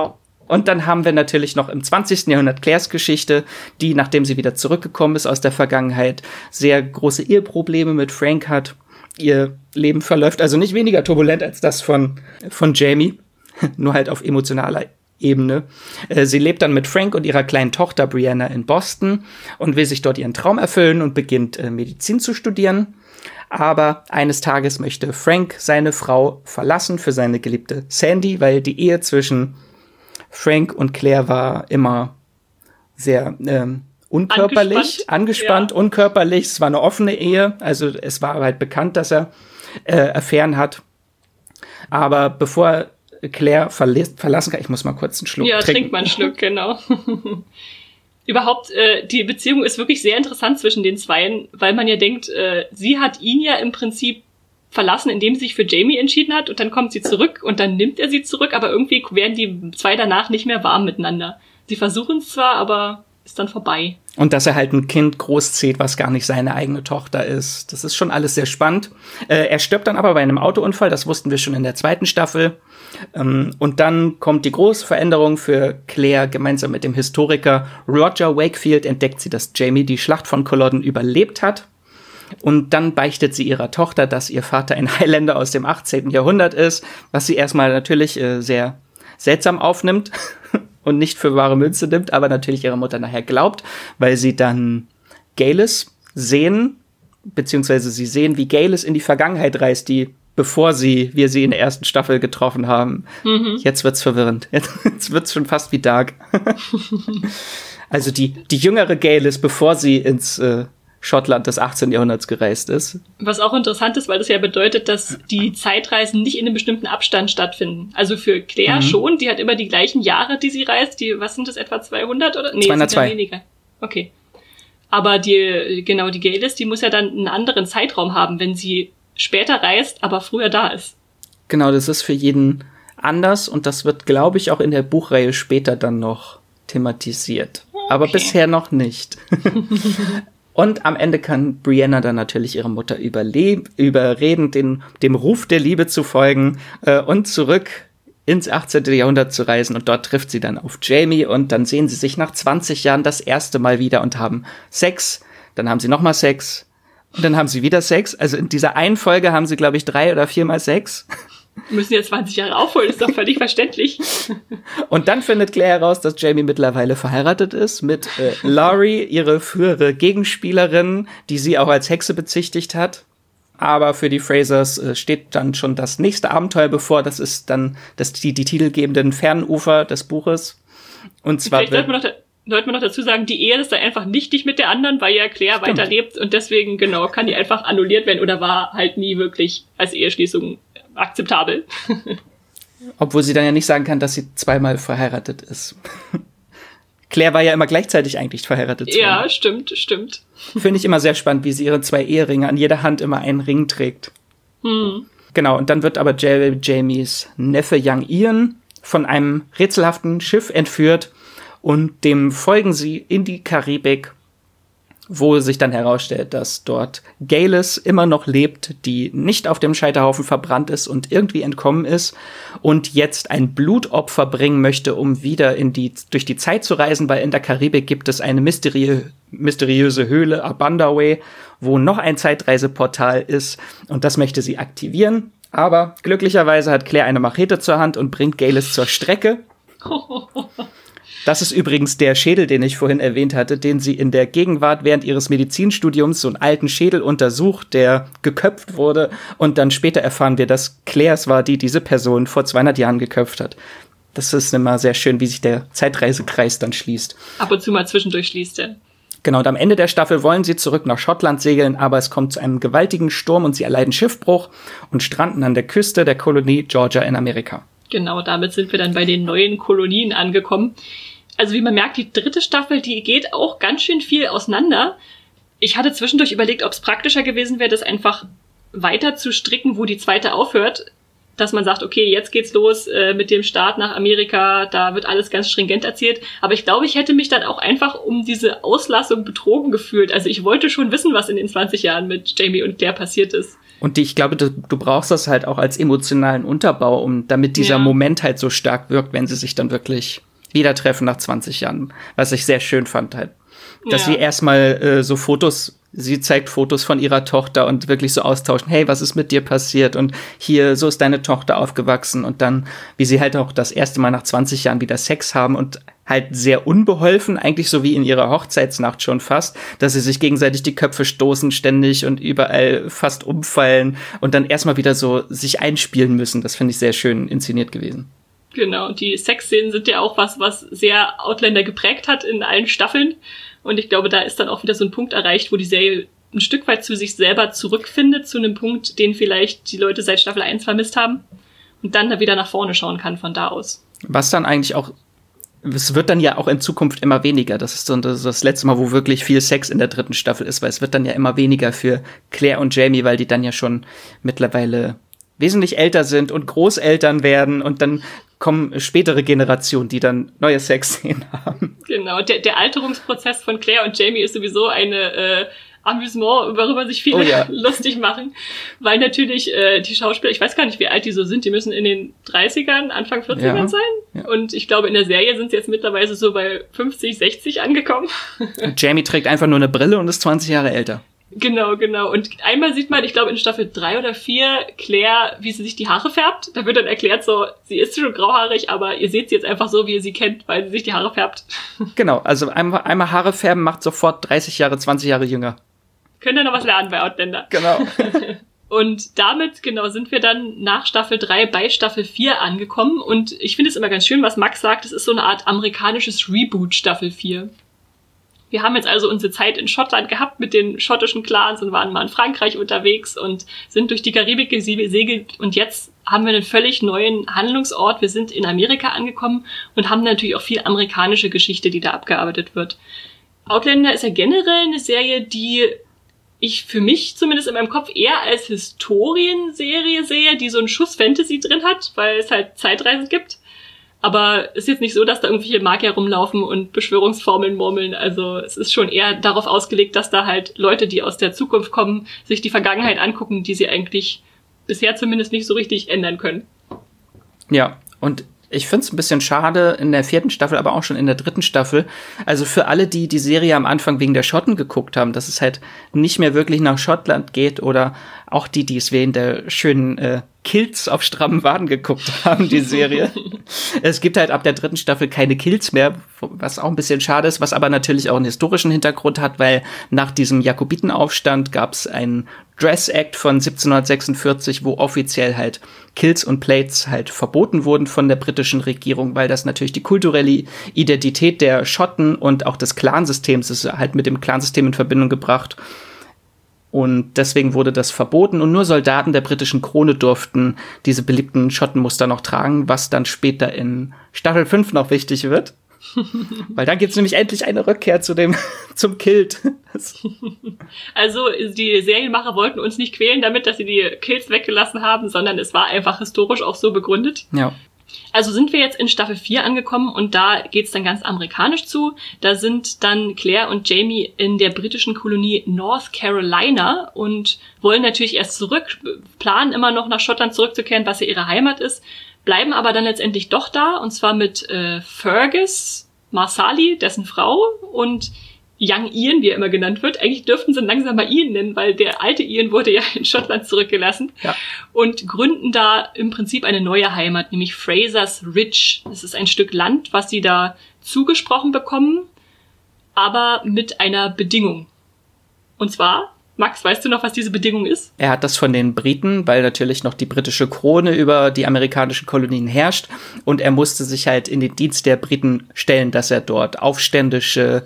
Und dann haben wir natürlich noch im 20. Jahrhundert Claires Geschichte, die, nachdem sie wieder zurückgekommen ist aus der Vergangenheit, sehr große Eheprobleme mit Frank hat. Ihr Leben verläuft also nicht weniger turbulent als das von Jamie, nur halt auf emotionaler Ebene. Sie lebt dann mit Frank und ihrer kleinen Tochter Brianna in Boston und will sich dort ihren Traum erfüllen und beginnt Medizin zu studieren. Aber eines Tages möchte Frank seine Frau verlassen für seine geliebte Sandy, weil die Ehe zwischen Frank und Claire war immer sehr unkörperlich, angespannt, ja. Unkörperlich. Es war eine offene Ehe, also es war halt bekannt, dass er Affären hat. Aber bevor Claire verlassen kann, ich muss mal kurz einen Schluck trinken. Ja, trink mal einen Schluck, genau. Überhaupt, die Beziehung ist wirklich sehr interessant zwischen den Zweien, weil man ja denkt, sie hat ihn ja im Prinzip verlassen, indem sie sich für Jamie entschieden hat und dann kommt sie zurück und dann nimmt er sie zurück, aber irgendwie werden die zwei danach nicht mehr warm miteinander. Sie versuchen es zwar, aber ist dann vorbei. Und dass er halt ein Kind großzieht, was gar nicht seine eigene Tochter ist. Das ist schon alles sehr spannend. Er stirbt dann aber bei einem Autounfall, das wussten wir schon in der 2. Staffel. Und dann kommt die große Veränderung für Claire. Gemeinsam mit dem Historiker Roger Wakefield entdeckt sie, dass Jamie die Schlacht von Culloden überlebt hat. Und dann beichtet sie ihrer Tochter, dass ihr Vater ein Highlander aus dem 18. Jahrhundert ist, was sie erstmal natürlich sehr seltsam aufnimmt und nicht für wahre Münze nimmt, aber natürlich ihrer Mutter nachher glaubt, weil sie dann Geillis sehen, beziehungsweise sie sehen, wie Geillis in die Vergangenheit reist, bevor wir sie in der 1. Staffel getroffen haben. Mhm. Jetzt wird's verwirrend. Jetzt wird's schon fast wie Dark. Also die jüngere Geillis, bevor sie ins Schottland des 18. Jahrhunderts gereist ist. Was auch interessant ist, weil das ja bedeutet, dass die Zeitreisen nicht in einem bestimmten Abstand stattfinden. Also für Claire schon, die hat immer die gleichen Jahre, die sie reist. Was sind das, etwa 200 oder? Nee, 202. Sind ja weniger. Okay. Aber die Geillis, die muss ja dann einen anderen Zeitraum haben, wenn sie später reist, aber früher da ist. Genau, das ist für jeden anders und das wird, glaube ich, auch in der Buchreihe später dann noch thematisiert. Okay. Aber bisher noch nicht. Und am Ende kann Brianna dann natürlich ihre Mutter überreden, dem Ruf der Liebe zu folgen und zurück ins 18. Jahrhundert zu reisen. Und dort trifft sie dann auf Jamie und dann sehen sie sich nach 20 Jahren das erste Mal wieder und haben Sex. Dann haben sie nochmal Sex und dann haben sie wieder Sex. Also in dieser einen Folge haben sie, glaube ich, 3 oder 4 Mal Sex. Müssen jetzt 20 Jahre aufholen, ist doch völlig verständlich. Und dann findet Claire heraus, dass Jamie mittlerweile verheiratet ist mit Laurie, ihre frühere Gegenspielerin, die sie auch als Hexe bezichtigt hat. Aber für die Frasers steht dann schon das nächste Abenteuer bevor. Das ist dann die titelgebenden Fernufer des Buches. Und zwar sollte man noch dazu sagen, die Ehe ist dann einfach nichtig mit der anderen, weil ja Claire weiterlebt und deswegen, genau, kann die einfach annulliert werden oder war halt nie wirklich als Eheschließung akzeptabel. Obwohl sie dann ja nicht sagen kann, dass sie 2-mal verheiratet ist. Claire war ja immer gleichzeitig eigentlich verheiratet. Ja, stimmt. Finde ich immer sehr spannend, wie sie ihre 2 Eheringe an jeder Hand immer einen Ring trägt. Genau, und dann wird aber Jamies Neffe Young Ian von einem rätselhaften Schiff entführt und dem folgen sie in die Karibik, wo sich dann herausstellt, dass dort Geillis immer noch lebt, die nicht auf dem Scheiterhaufen verbrannt ist und irgendwie entkommen ist und jetzt ein Blutopfer bringen möchte, um wieder durch die Zeit zu reisen, weil in der Karibik gibt es eine mysteriöse Höhle, Abandaway, wo noch ein Zeitreiseportal ist und das möchte sie aktivieren. Aber glücklicherweise hat Claire eine Machete zur Hand und bringt Geillis zur Strecke. Das ist übrigens der Schädel, den ich vorhin erwähnt hatte, den sie in der Gegenwart während ihres Medizinstudiums so einen alten Schädel untersucht, der geköpft wurde. Und dann später erfahren wir, dass Claire es war, die diese Person vor 200 Jahren geköpft hat. Das ist immer sehr schön, wie sich der Zeitreisekreis dann schließt. Ab und zu mal zwischendurch schließt er. Genau, und am Ende der Staffel wollen sie zurück nach Schottland segeln, aber es kommt zu einem gewaltigen Sturm und sie erleiden Schiffbruch und stranden an der Küste der Kolonie Georgia in Amerika. Genau, damit sind wir dann bei den neuen Kolonien angekommen. Also wie man merkt, die 3. Staffel, die geht auch ganz schön viel auseinander. Ich hatte zwischendurch überlegt, ob es praktischer gewesen wäre, das einfach weiter zu stricken, wo die 2. aufhört. Dass man sagt, okay, jetzt geht's los mit dem Start nach Amerika, da wird alles ganz stringent erzählt. Aber ich glaube, ich hätte mich dann auch einfach um diese Auslassung betrogen gefühlt. Also ich wollte schon wissen, was in den 20 Jahren mit Jamie und Claire passiert ist. Und ich glaube, du brauchst das halt auch als emotionalen Unterbau, damit dieser Moment halt so stark wirkt, wenn sie sich dann wirklich wieder treffen nach 20 Jahren, was ich sehr schön fand halt. Dass sie erstmal so sie zeigt Fotos von ihrer Tochter und wirklich so austauschen, hey, was ist mit dir passiert? Und hier, so ist deine Tochter aufgewachsen. Und dann, wie sie halt auch das erste Mal nach 20 Jahren wieder Sex haben und halt sehr unbeholfen, eigentlich so wie in ihrer Hochzeitsnacht schon fast, dass sie sich gegenseitig die Köpfe stoßen ständig und überall fast umfallen und dann erstmal wieder so sich einspielen müssen. Das finde ich sehr schön inszeniert gewesen. Genau, und die Sexszenen sind ja auch was sehr Outlander geprägt hat in allen Staffeln. Und ich glaube, da ist dann auch wieder so ein Punkt erreicht, wo die Serie ein Stück weit zu sich selber zurückfindet, zu einem Punkt, den vielleicht die Leute seit Staffel 1 vermisst haben. Und dann da wieder nach vorne schauen kann von da aus. Was dann eigentlich auch, es wird dann ja auch in Zukunft immer weniger. Das ist so das letzte Mal, wo wirklich viel Sex in der 3. Staffel ist, weil es wird dann ja immer weniger für Claire und Jamie, weil die dann ja schon mittlerweile wesentlich älter sind und Großeltern werden und dann kommen spätere Generationen, die dann neue Sexszenen haben. Genau, der Alterungsprozess von Claire und Jamie ist sowieso eine Amüsement, worüber sich viele lustig machen, weil natürlich die Schauspieler, ich weiß gar nicht, wie alt die so sind, die müssen in den 30ern, Anfang 40ern sein. Ja. Und ich glaube, in der Serie sind sie jetzt mittlerweile so bei 50, 60 angekommen. Jamie trägt einfach nur eine Brille und ist 20 Jahre älter. Genau. Und einmal sieht man, ich glaube in Staffel 3 oder 4, Claire, wie sie sich die Haare färbt. Da wird dann erklärt so, sie ist schon grauhaarig, aber ihr seht sie jetzt einfach so, wie ihr sie kennt, weil sie sich die Haare färbt. Genau, also einmal Haare färben macht sofort 30 Jahre, 20 Jahre jünger. Könnt ihr noch was lernen bei Outlander. Genau. Und damit, sind wir dann nach Staffel 3 bei Staffel 4 angekommen. Und ich finde es immer ganz schön, was Max sagt, es ist so eine Art amerikanisches Reboot Staffel 4. Wir haben jetzt also unsere Zeit in Schottland gehabt mit den schottischen Clans und waren mal in Frankreich unterwegs und sind durch die Karibik gesegelt. Und jetzt haben wir einen völlig neuen Handlungsort. Wir sind in Amerika angekommen und haben natürlich auch viel amerikanische Geschichte, die da abgearbeitet wird. Outlander ist ja generell eine Serie, die ich für mich zumindest in meinem Kopf eher als Historienserie sehe, die so einen Schuss Fantasy drin hat, weil es halt Zeitreisen gibt. Aber ist jetzt nicht so, dass da irgendwelche Magier rumlaufen und Beschwörungsformeln murmeln. Also es ist schon eher darauf ausgelegt, dass da halt Leute, die aus der Zukunft kommen, sich die Vergangenheit angucken, die sie eigentlich bisher zumindest nicht so richtig ändern können. Ja, und ich finde es ein bisschen schade in der 4. Staffel, aber auch schon in der 3. Staffel. Also für alle, die die Serie am Anfang wegen der Schotten geguckt haben, dass es halt nicht mehr wirklich nach Schottland geht oder auch die es wegen der schönen Kills auf strammen Waden geguckt haben, die Serie. Es gibt halt ab der 3. Staffel keine Kills mehr, was auch ein bisschen schade ist, was aber natürlich auch einen historischen Hintergrund hat, weil nach diesem Jakobitenaufstand gab es einen Dress Act von 1746, wo offiziell halt Kills und Plates halt verboten wurden von der britischen Regierung, weil das natürlich die kulturelle Identität der Schotten und auch des Clansystems ist halt mit dem Clansystem in Verbindung gebracht. Und deswegen wurde das verboten und nur Soldaten der britischen Krone durften diese beliebten Schottenmuster noch tragen, was dann später in Staffel 5 noch wichtig wird. Weil dann gibt's nämlich endlich eine Rückkehr zum Kilt. Also die Serienmacher wollten uns nicht quälen damit, dass sie die Kills weggelassen haben, sondern es war einfach historisch auch so begründet. Ja. Also sind wir jetzt in Staffel 4 angekommen und da geht's dann ganz amerikanisch zu. Da sind dann Claire und Jamie in der britischen Kolonie North Carolina und wollen natürlich erst zurück, planen immer noch nach Schottland zurückzukehren, was ja ihre Heimat ist, bleiben aber dann letztendlich doch da und zwar mit Fergus Marsali, dessen Frau, und Young Ian, wie er immer genannt wird. Eigentlich dürften sie ihn langsam mal Ian nennen, weil der alte Ian wurde ja in Schottland zurückgelassen. Ja. Und gründen da im Prinzip eine neue Heimat, nämlich Fraser's Ridge. Das ist ein Stück Land, was sie da zugesprochen bekommen, aber mit einer Bedingung. Und zwar, Max, weißt du noch, was diese Bedingung ist? Er hat das von den Briten, weil natürlich noch die britische Krone über die amerikanischen Kolonien herrscht. Und er musste sich halt in den Dienst der Briten stellen, dass er dort Aufstände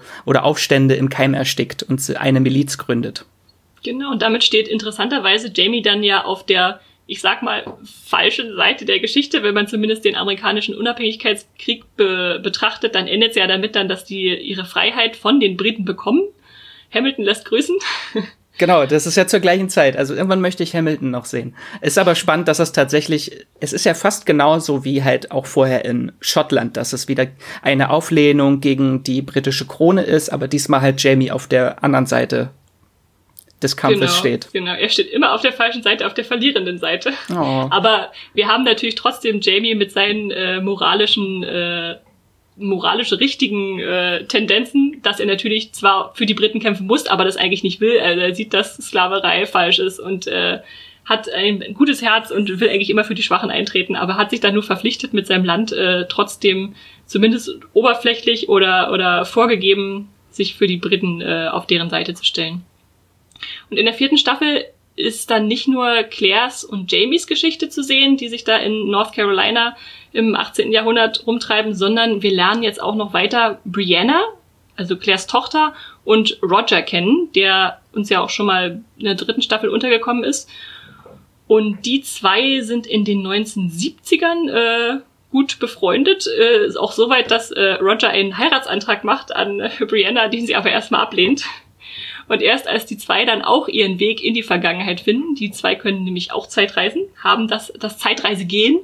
im Keim erstickt und eine Miliz gründet. Genau, und damit steht interessanterweise Jamie dann ja auf der, ich sag mal, falschen Seite der Geschichte. Wenn man zumindest den amerikanischen Unabhängigkeitskrieg betrachtet, dann endet es ja damit dann, dass die ihre Freiheit von den Briten bekommen. Hamilton lässt grüßen. Genau, das ist ja zur gleichen Zeit. Also irgendwann möchte ich Hamilton noch sehen. Ist aber spannend, dass es ist ja fast genauso wie halt auch vorher in Schottland, dass es wieder eine Auflehnung gegen die britische Krone ist, aber diesmal halt Jamie auf der anderen Seite des Kampfes steht. Genau, er steht immer auf der falschen Seite, auf der verlierenden Seite. Oh. Aber wir haben natürlich trotzdem Jamie mit seinen moralischen moralische richtigen Tendenzen, dass er natürlich zwar für die Briten kämpfen muss, aber das eigentlich nicht will. Also er sieht, dass Sklaverei falsch ist und hat ein gutes Herz und will eigentlich immer für die Schwachen eintreten, aber hat sich dann nur verpflichtet, mit seinem Land trotzdem zumindest oberflächlich oder vorgegeben, sich für die Briten auf deren Seite zu stellen. Und in der 4. Staffel ist dann nicht nur Claires und Jamies Geschichte zu sehen, die sich da in North Carolina im 18. Jahrhundert rumtreiben, sondern wir lernen jetzt auch noch weiter Brianna, also Claires Tochter, und Roger kennen, der uns ja auch schon mal in der 3. Staffel untergekommen ist. Und die zwei sind in den 1970ern gut befreundet. Ist auch so weit, dass Roger einen Heiratsantrag macht an Brianna, den sie aber erstmal ablehnt. Und erst als die zwei dann auch ihren Weg in die Vergangenheit finden, die zwei können nämlich auch Zeitreisen, haben das Zeitreisegehen,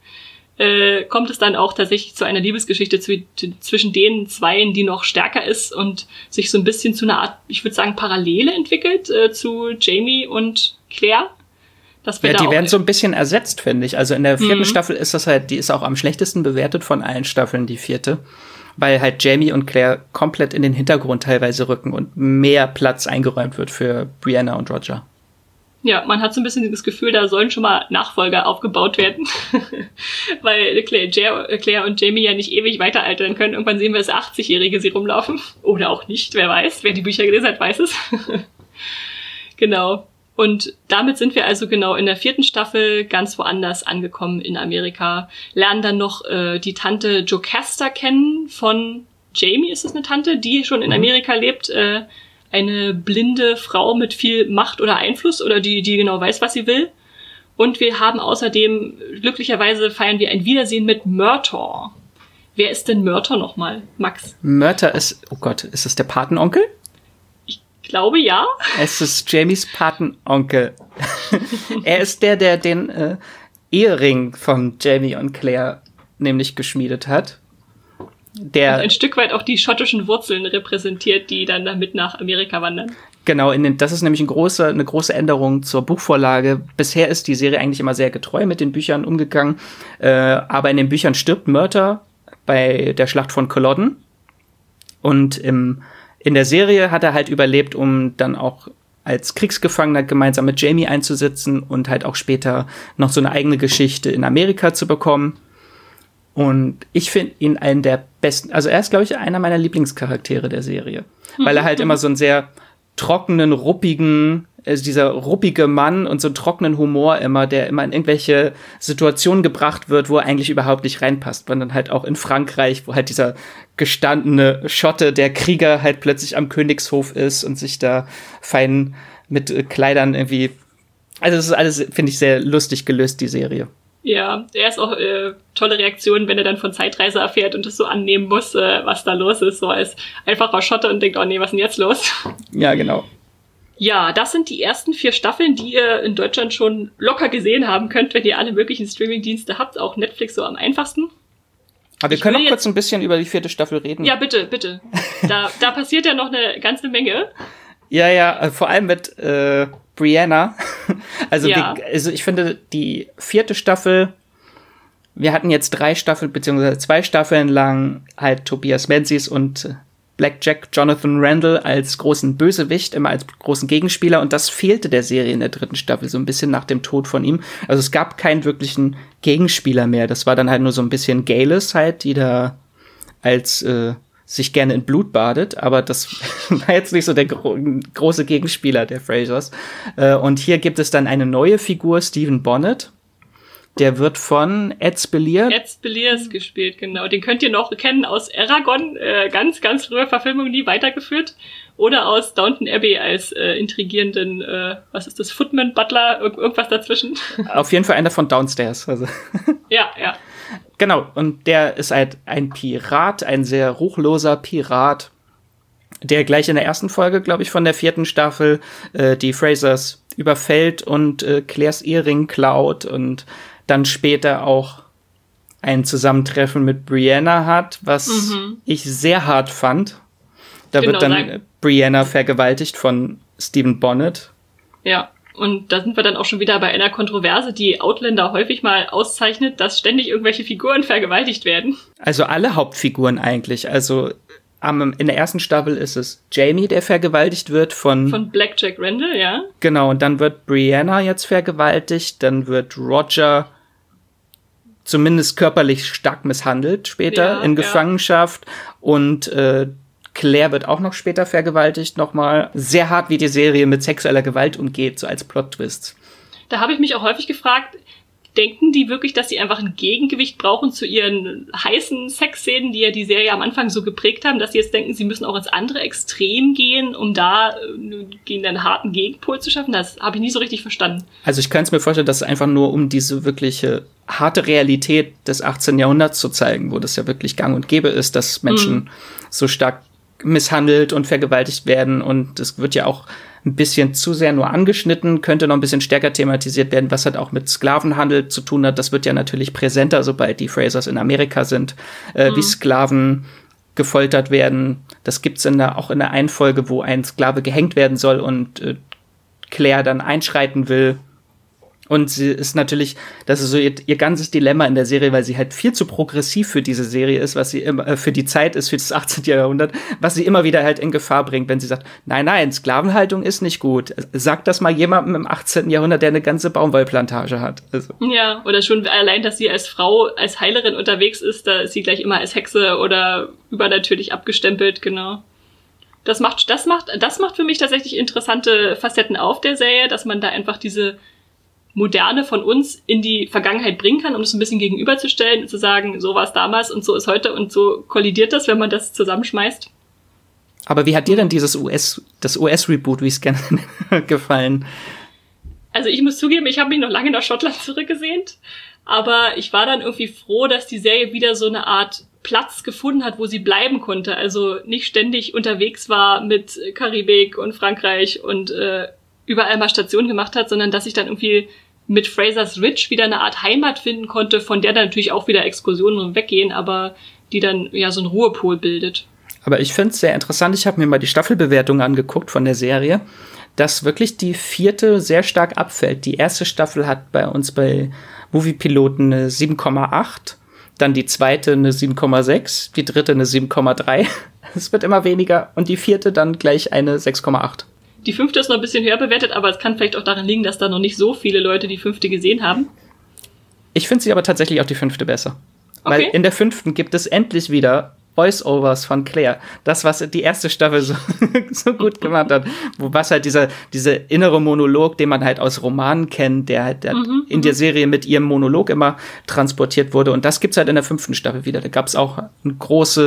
kommt es dann auch tatsächlich zu einer Liebesgeschichte zwischen den Zweien, die noch stärker ist und sich so ein bisschen zu einer Art, ich würde sagen, Parallele entwickelt zu Jamie und Claire. Ja, die werden so ein bisschen ersetzt, finde ich. Also in der 4. Staffel ist das halt, die ist auch am schlechtesten bewertet von allen Staffeln, die 4. Weil halt Jamie und Claire komplett in den Hintergrund teilweise rücken und mehr Platz eingeräumt wird für Brianna und Roger. Ja, man hat so ein bisschen das Gefühl, da sollen schon mal Nachfolger aufgebaut werden. Weil Claire und Jamie ja nicht ewig weiter altern können. Irgendwann sehen wir, dass 80-Jährige sie rumlaufen. Oder auch nicht, wer weiß. Wer die Bücher gelesen hat, weiß es. Genau. Und damit sind wir also genau in der 4. Staffel ganz woanders angekommen in Amerika. Lernen dann noch die Tante Jocasta kennen von Jamie, ist es eine Tante, die schon in Amerika lebt. Eine blinde Frau mit viel Macht oder Einfluss oder die genau weiß, was sie will. Und wir haben außerdem, glücklicherweise feiern wir ein Wiedersehen mit Murtaugh. Wer ist denn Murtaugh nochmal, Max? Murtaugh ist, oh Gott, ist das der Patenonkel? Ich glaube, ja. Es ist Jamies Patenonkel. Er ist der den Ehering von Jamie und Claire nämlich geschmiedet hat. Der und ein Stück weit auch die schottischen Wurzeln repräsentiert, die dann damit nach Amerika wandern. Genau, das ist nämlich eine große Änderung zur Buchvorlage. Bisher ist die Serie eigentlich immer sehr getreu mit den Büchern umgegangen, aber in den Büchern stirbt Murtaugh bei der Schlacht von Culloden. Und in der Serie hat er halt überlebt, um dann auch als Kriegsgefangener gemeinsam mit Jamie einzusitzen und halt auch später noch so eine eigene Geschichte in Amerika zu bekommen. Und ich finde ihn einen der besten, also er ist, glaube ich, einer meiner Lieblingscharaktere der Serie. Weil er halt immer so einen sehr trockenen, dieser ruppige Mann und so einen trockenen Humor immer, der immer in irgendwelche Situationen gebracht wird, wo er eigentlich überhaupt nicht reinpasst. Und dann halt auch in Frankreich, wo halt dieser gestandene Schotte, der Krieger halt plötzlich am Königshof ist und sich da fein mit Kleidern irgendwie, also das ist alles, finde ich, sehr lustig gelöst, die Serie. Ja, er ist auch tolle Reaktion, wenn er dann von Zeitreise erfährt und es so annehmen muss, was da los ist, so als einfacher Schotte und denkt, oh nee, was ist denn jetzt los? Ja, genau. Ja, das sind die ersten 4 Staffeln, die ihr in Deutschland schon locker gesehen haben könnt, wenn ihr alle möglichen Streamingdienste habt, auch Netflix so am einfachsten. Aber wir können noch kurz ein bisschen über die 4. Staffel reden. Ja, bitte. Da passiert ja noch eine ganze Menge. Ja, vor allem mit Brianna. Also, ja. Also ich finde, die 4. Staffel, wir hatten jetzt 3 Staffeln, beziehungsweise 2 Staffeln lang halt Tobias Menzies und Blackjack Jonathan Randall als großen Bösewicht, immer als großen Gegenspieler, und das fehlte der Serie in der 3. Staffel, so ein bisschen nach dem Tod von ihm. Also es gab keinen wirklichen Gegenspieler mehr. Das war dann halt nur so ein bisschen Galis halt, die da als sich gerne in Blut badet, aber das war jetzt nicht so der große Gegenspieler der Frasers. Und hier gibt es dann eine neue Figur, Stephen Bonnet. Der wird von Ed Speleer gespielt, genau. Den könnt ihr noch kennen aus Eragon, ganz, ganz früher Verfilmung, nie weitergeführt. Oder aus Downton Abbey als intrigierenden, was ist das, Footman, Butler, irgendwas dazwischen. Auf jeden Fall einer von Downstairs. Also. Ja. Genau, und der ist halt ein Pirat, ein sehr ruchloser Pirat, der gleich in der ersten Folge, glaube ich, von der 4. Staffel die Frasers überfällt und Claires Ehering klaut und dann später auch ein Zusammentreffen mit Brianna hat, was ich sehr hart fand. Da wird dann Brianna vergewaltigt von Stephen Bonnet. Ja, Und da sind wir dann auch schon wieder bei einer Kontroverse, die Outlander häufig mal auszeichnet, dass ständig irgendwelche Figuren vergewaltigt werden. Also alle Hauptfiguren eigentlich. Also in der ersten Staffel ist es Jamie, der vergewaltigt wird von Blackjack Randall, ja. Genau, und dann wird Brianna jetzt vergewaltigt, dann wird Roger zumindest körperlich stark misshandelt später in Gefangenschaft und Claire wird auch noch später vergewaltigt, nochmal. Sehr hart, wie die Serie mit sexueller Gewalt umgeht, so als Plot-Twist. Da habe ich mich auch häufig gefragt, denken die wirklich, dass sie einfach ein Gegengewicht brauchen zu ihren heißen Sexszenen, die ja die Serie am Anfang so geprägt haben, dass sie jetzt denken, sie müssen auch ins andere Extrem gehen, um da gegen einen harten Gegenpol zu schaffen? Das habe ich nie so richtig verstanden. Also ich kann es mir vorstellen, dass es einfach nur um diese wirkliche harte Realität des 18. Jahrhunderts zu zeigen, wo das ja wirklich gang und gäbe ist, dass Menschen so stark misshandelt und vergewaltigt werden, und es wird ja auch ein bisschen zu sehr nur angeschnitten, könnte noch ein bisschen stärker thematisiert werden, was halt auch mit Sklavenhandel zu tun hat. Das wird ja natürlich präsenter, sobald die Frasers in Amerika sind, wie Sklaven gefoltert werden. Das gibt's auch in der einen Folge, wo ein Sklave gehängt werden soll und Claire dann einschreiten will. Und sie ist natürlich, das ist so ihr ganzes Dilemma in der Serie, weil sie halt viel zu progressiv für diese Serie ist, was sie immer für die Zeit ist, für das 18. Jahrhundert, was sie immer wieder halt in Gefahr bringt, wenn sie sagt, nein, Sklavenhaltung ist nicht gut. Sagt das mal jemandem im 18. Jahrhundert, der eine ganze Baumwollplantage hat. Also. Ja, oder schon allein, dass sie als Frau, als Heilerin unterwegs ist, da ist sie gleich immer als Hexe oder übernatürlich abgestempelt, genau. Das macht für mich tatsächlich interessante Facetten auf der Serie, dass man da einfach diese Moderne von uns in die Vergangenheit bringen kann, um es ein bisschen gegenüberzustellen und zu sagen, so war es damals und so ist heute und so kollidiert das, wenn man das zusammenschmeißt. Aber wie hat dir denn das US-Reboot, wie ich es gerne gefallen? Also ich muss zugeben, ich habe mich noch lange nach Schottland zurückgesehnt, aber ich war dann irgendwie froh, dass die Serie wieder so eine Art Platz gefunden hat, wo sie bleiben konnte. Also nicht ständig unterwegs war mit Karibik und Frankreich und überall mal Stationen gemacht hat, sondern dass ich dann irgendwie mit Fraser's Ridge wieder eine Art Heimat finden konnte, von der dann natürlich auch wieder Exkursionen weggehen, aber die dann ja so einen Ruhepol bildet. Aber ich finde es sehr interessant, ich habe mir mal die Staffelbewertung angeguckt von der Serie, dass wirklich die 4. sehr stark abfällt. Die erste Staffel hat bei uns bei Moviepiloten eine 7,8, dann die 2. eine 7,6, die 3. eine 7,3. Es wird immer weniger und die 4. dann gleich eine 6,8. Die 5. ist noch ein bisschen höher bewertet, aber es kann vielleicht auch daran liegen, dass da noch nicht so viele Leute die 5. gesehen haben. Ich finde sie aber tatsächlich auch die 5. besser. Okay. Weil in der 5. gibt es endlich wieder Voice-Overs von Claire. Das, was die erste Staffel so gut gemacht hat. Was halt dieser innere Monolog, den man halt aus Romanen kennt, der halt in der Serie mit ihrem Monolog immer transportiert wurde. Und das gibt's halt in der 5. Staffel wieder. Da gab's auch ein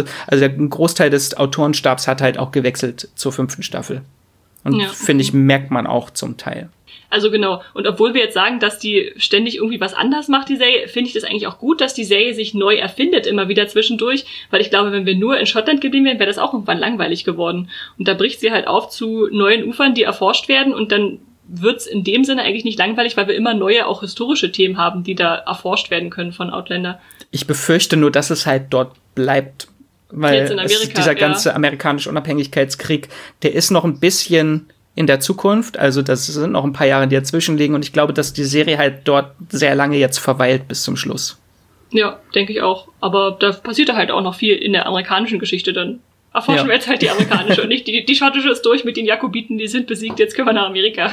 Großteil des Autorenstabs hat halt auch gewechselt zur 5. Staffel. Und finde ich, merkt man auch zum Teil. Also genau. Und obwohl wir jetzt sagen, dass die ständig irgendwie was anders macht, die Serie, finde ich das eigentlich auch gut, dass die Serie sich neu erfindet, immer wieder zwischendurch. Weil ich glaube, wenn wir nur in Schottland geblieben wären, wäre das auch irgendwann langweilig geworden. Und da bricht sie halt auf zu neuen Ufern, die erforscht werden. Und dann wird's in dem Sinne eigentlich nicht langweilig, weil wir immer neue, auch historische Themen haben, die da erforscht werden können von Outlander. Ich befürchte nur, dass es halt dort bleibt. Weil dieser ganze amerikanische Unabhängigkeitskrieg, der ist noch ein bisschen in der Zukunft. Also das sind noch ein paar Jahre, die dazwischen liegen. Und ich glaube, dass die Serie halt dort sehr lange jetzt verweilt bis zum Schluss. Ja, denke ich auch. Aber da passiert halt auch noch viel in der amerikanischen Geschichte. Dann erforschen wir jetzt halt die amerikanische und nicht die schottische ist durch mit den Jakobiten, die sind besiegt, jetzt können wir nach Amerika.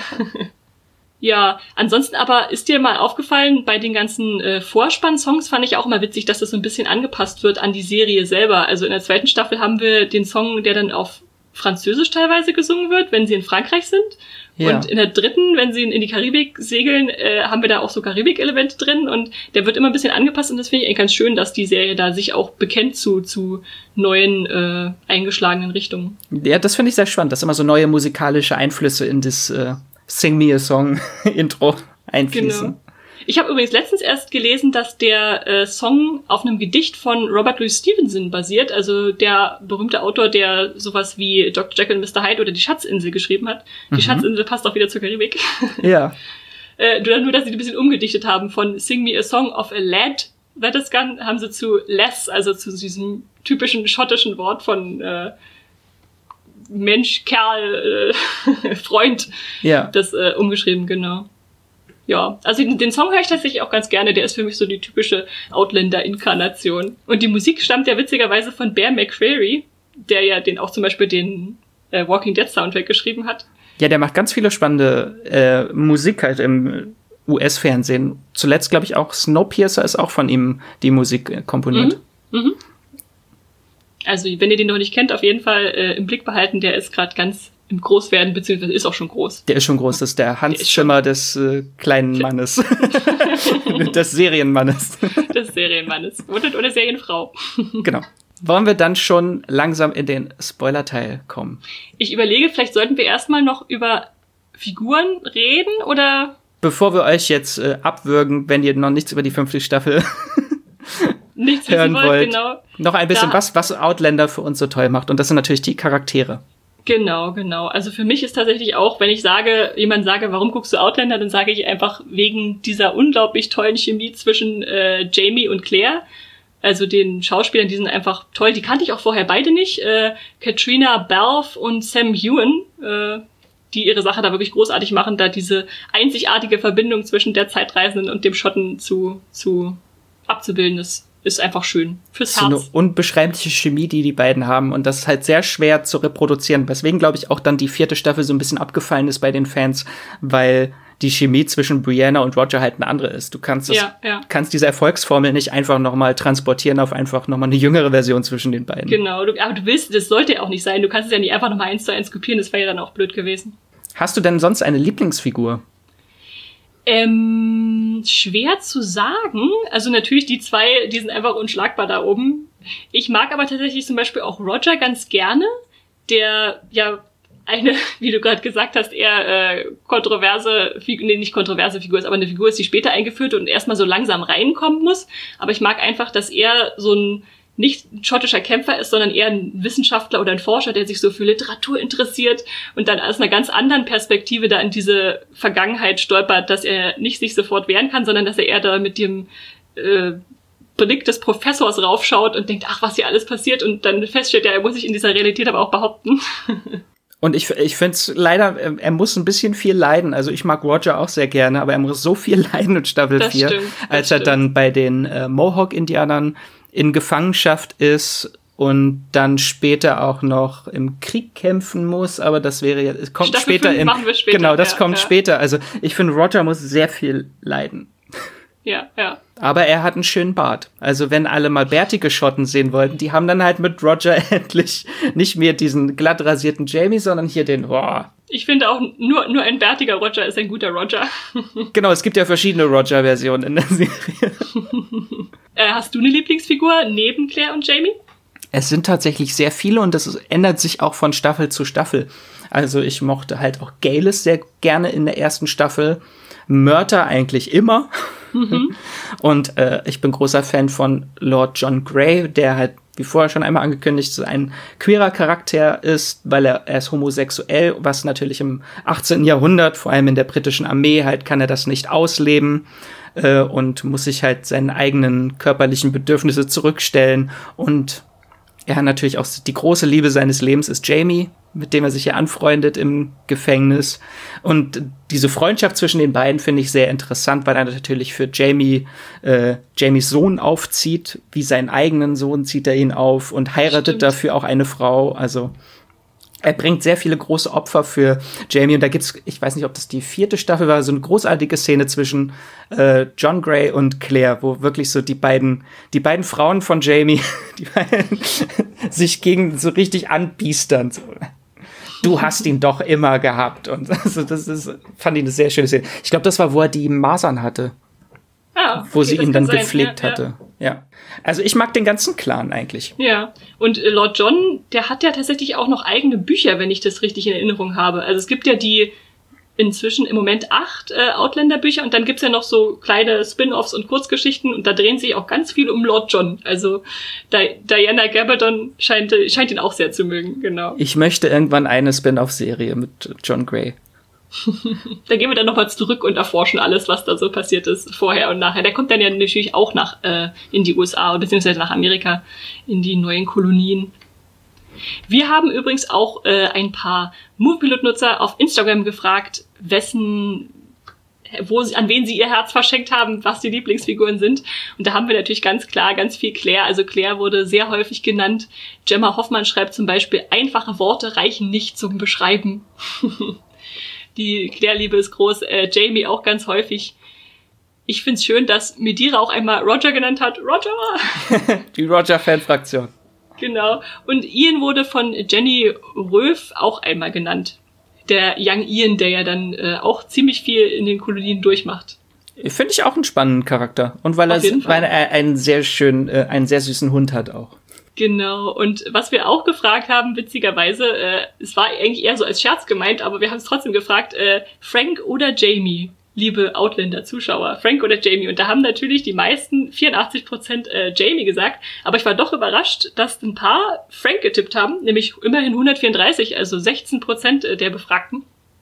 Ja, ansonsten aber ist dir mal aufgefallen, bei den ganzen Vorspann-Songs fand ich auch mal witzig, dass das so ein bisschen angepasst wird an die Serie selber. Also in der 2. Staffel haben wir den Song, der dann auf Französisch teilweise gesungen wird, wenn sie in Frankreich sind. Ja. Und in der 3., wenn sie in die Karibik segeln, haben wir da auch so Karibik-Elemente drin und der wird immer ein bisschen angepasst und das finde ich eigentlich ganz schön, dass die Serie da sich auch bekennt zu neuen eingeschlagenen Richtungen. Ja, das finde ich sehr spannend, dass immer so neue musikalische Einflüsse in das Sing Me a Song Intro einfließen. Genau. Ich habe übrigens letztens erst gelesen, dass der Song auf einem Gedicht von Robert Louis Stevenson basiert, also der berühmte Autor, der sowas wie Dr. Jekyll und Mr. Hyde oder die Schatzinsel geschrieben hat. Die Schatzinsel passt auch wieder zur Karibik. Ja. Nur, dass sie ein bisschen umgedichtet haben von Sing Me a Song of a Lad That Is Gone, haben sie zu less, also zu diesem typischen schottischen Wort von Mensch, Kerl, Freund, das umgeschrieben, genau. Ja, also den Song höre ich tatsächlich auch ganz gerne. Der ist für mich so die typische Outlander-Inkarnation. Und die Musik stammt ja witzigerweise von Bear McCreary, der ja auch zum Beispiel den Walking Dead Soundtrack geschrieben hat. Ja, der macht ganz viele spannende Musik halt im US-Fernsehen. Zuletzt, glaube ich, auch Snowpiercer ist auch von ihm die Musik komponiert. Mhm. Also, wenn ihr den noch nicht kennt, auf jeden Fall im Blick behalten. Der ist gerade ganz im Großwerden, beziehungsweise ist auch schon groß. Der ist schon groß. Das ist der Hans Zimmer des kleinen Mannes. Des Serienmannes. Des Serienmannes. Oder Serienfrau. Genau. Wollen wir dann schon langsam in den Spoiler-Teil kommen? Ich überlege, vielleicht sollten wir erstmal noch über Figuren reden, oder? Bevor wir euch jetzt abwürgen, wenn ihr noch nichts über die 5. Staffel hören wollt, genau. Noch ein bisschen, was Outlander für uns so toll macht. Und das sind natürlich die Charaktere. Genau. Also für mich ist tatsächlich auch, wenn ich jemand sage, warum guckst du Outlander, dann sage ich einfach wegen dieser unglaublich tollen Chemie zwischen Jamie und Claire. Also den Schauspielern, die sind einfach toll. Die kannte ich auch vorher beide nicht. Katrina Balfe und Sam Heughan, die ihre Sache da wirklich großartig machen, da diese einzigartige Verbindung zwischen der Zeitreisenden und dem Schotten zu abzubilden, ist einfach schön fürs Herz. So eine unbeschreibliche Chemie, die beiden haben, und das ist halt sehr schwer zu reproduzieren. Weswegen, glaube ich, auch dann die 4. Staffel so ein bisschen abgefallen ist bei den Fans, weil die Chemie zwischen Brianna und Roger halt eine andere ist. Du kannst kannst diese Erfolgsformel nicht einfach nochmal transportieren auf einfach nochmal eine jüngere Version zwischen den beiden. Genau, aber das sollte ja auch nicht sein. Du kannst es ja nicht einfach nochmal 1:1 kopieren, das wäre ja dann auch blöd gewesen. Hast du denn sonst eine Lieblingsfigur? Schwer zu sagen. Also natürlich die 2, die sind einfach unschlagbar da oben. Ich mag aber tatsächlich zum Beispiel auch Roger ganz gerne, der ja eine, wie du gerade gesagt hast, eher nicht kontroverse Figur ist, aber eine Figur ist, die später eingeführt und erstmal so langsam reinkommen muss. Aber ich mag einfach, dass er so ein nicht ein schottischer Kämpfer ist, sondern eher ein Wissenschaftler oder ein Forscher, der sich so für Literatur interessiert und dann aus einer ganz anderen Perspektive da in diese Vergangenheit stolpert, dass er nicht sich sofort wehren kann, sondern dass er eher da mit dem Blick des Professors raufschaut und denkt, ach, was hier alles passiert, und dann feststellt, er muss sich in dieser Realität aber auch behaupten. Und ich finde es leider, er muss ein bisschen viel leiden. Also ich mag Roger auch sehr gerne, aber er muss so viel leiden in Staffel 4, als er dann bei den Mohawk-Indianern in Gefangenschaft ist und dann später auch noch im Krieg kämpfen muss, aber das wäre ja, es kommt Staffel später 5 machen wir später. Genau, das kommt später. Also ich finde, Roger muss sehr viel leiden. Ja. Aber er hat einen schönen Bart. Also wenn alle mal bärtige Schotten sehen wollten, die haben dann halt mit Roger endlich nicht mehr diesen glatt rasierten Jamie, sondern hier den, Ich finde auch, nur ein bärtiger Roger ist ein guter Roger. Genau, es gibt ja verschiedene Roger-Versionen in der Serie. Hast du eine Lieblingsfigur neben Claire und Jamie? Es sind tatsächlich sehr viele und das ändert sich auch von Staffel zu Staffel. Also ich mochte halt auch Geillis sehr gerne in der 1. Staffel. Murta eigentlich immer. Und ich bin großer Fan von Lord John Grey, der halt, wie vorher schon einmal angekündigt, ein queerer Charakter ist, weil er ist homosexuell, was natürlich im 18. Jahrhundert, vor allem in der britischen Armee, halt kann er das nicht ausleben und muss sich halt seinen eigenen körperlichen Bedürfnisse zurückstellen. Und er hat natürlich auch die große Liebe seines Lebens ist Jamie, mit dem er sich ja anfreundet im Gefängnis. Und diese Freundschaft zwischen den beiden finde ich sehr interessant, weil er natürlich für Jamies Sohn aufzieht, wie seinen eigenen Sohn zieht er ihn auf und heiratet dafür auch eine Frau. Also er bringt sehr viele große Opfer für Jamie. Und da gibt's, ich weiß nicht, ob das die 4. Staffel war, so eine großartige Szene zwischen John Grey und Claire, wo wirklich so die beiden Frauen von Jamie, sich gegen so richtig anbiestern. So. Du hast ihn doch immer gehabt. Und also fand ich eine sehr schöne Szene. Ich glaube, das war, wo er die Masern hatte. Wo sie ihn dann gepflegt hatte. Ja. Also ich mag den ganzen Clan eigentlich. Ja. Und Lord John, der hat ja tatsächlich auch noch eigene Bücher, wenn ich das richtig in Erinnerung habe. Also es gibt ja die inzwischen im Moment 8 Outlander-Bücher und dann gibt's ja noch so kleine Spin-offs und Kurzgeschichten und da drehen sich auch ganz viel um Lord John. Also Diana Gabaldon scheint ihn auch sehr zu mögen, genau. Ich möchte irgendwann eine Spin-off-Serie mit John Grey. Da gehen wir dann nochmal zurück und erforschen alles, was da so passiert ist, vorher und nachher. Der kommt dann ja natürlich auch in die USA, beziehungsweise nach Amerika, in die neuen Kolonien. Wir haben übrigens auch ein paar Moviepilot-Nutzer auf Instagram gefragt, an wen sie ihr Herz verschenkt haben, was die Lieblingsfiguren sind. Und da haben wir natürlich ganz klar ganz viel Claire. Also Claire wurde sehr häufig genannt. Gemma Hoffmann schreibt zum Beispiel, einfache Worte reichen nicht zum Beschreiben. Die Claire-Liebe ist groß. Jamie auch ganz häufig. Ich find's schön, dass Medira auch einmal Roger genannt hat. Roger! Die Roger-Fan-Fraktion. Genau. Und Ian wurde von Jenny Röf auch einmal genannt. Der Young Ian, der ja dann auch ziemlich viel in den Kolonien durchmacht. Finde ich auch einen spannenden Charakter. Und weil er einen sehr süßen Hund hat auch. Genau. Und was wir auch gefragt haben, witzigerweise, es war eigentlich eher so als Scherz gemeint, aber wir haben es trotzdem gefragt, Frank oder Jamie? Liebe Outlander-Zuschauer, Frank oder Jamie? Und da haben natürlich die meisten, 84% Jamie gesagt. Aber ich war doch überrascht, dass ein paar Frank getippt haben, nämlich immerhin 134, also 16% der Befragten.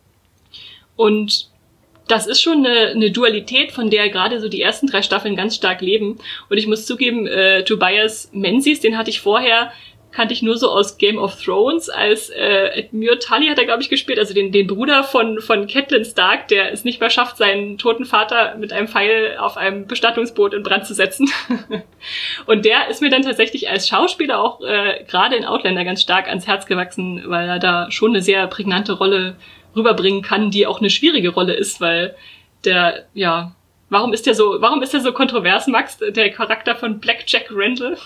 Und das ist schon eine Dualität, von der gerade so die ersten 3 Staffeln ganz stark leben. Und ich muss zugeben, Tobias Menzies, den kannte ich nur so aus Game of Thrones, als Admiral Tully hat er, glaube ich, gespielt, also den Bruder von Catelyn Stark, der es nicht mehr schafft, seinen toten Vater mit einem Pfeil auf einem Bestattungsboot in Brand zu setzen. Und der ist mir dann tatsächlich als Schauspieler auch gerade in Outlander ganz stark ans Herz gewachsen, weil er da schon eine sehr prägnante Rolle rüberbringen kann, die auch eine schwierige Rolle ist, weil warum ist der so kontrovers, Max, der Charakter von Black Jack Randall?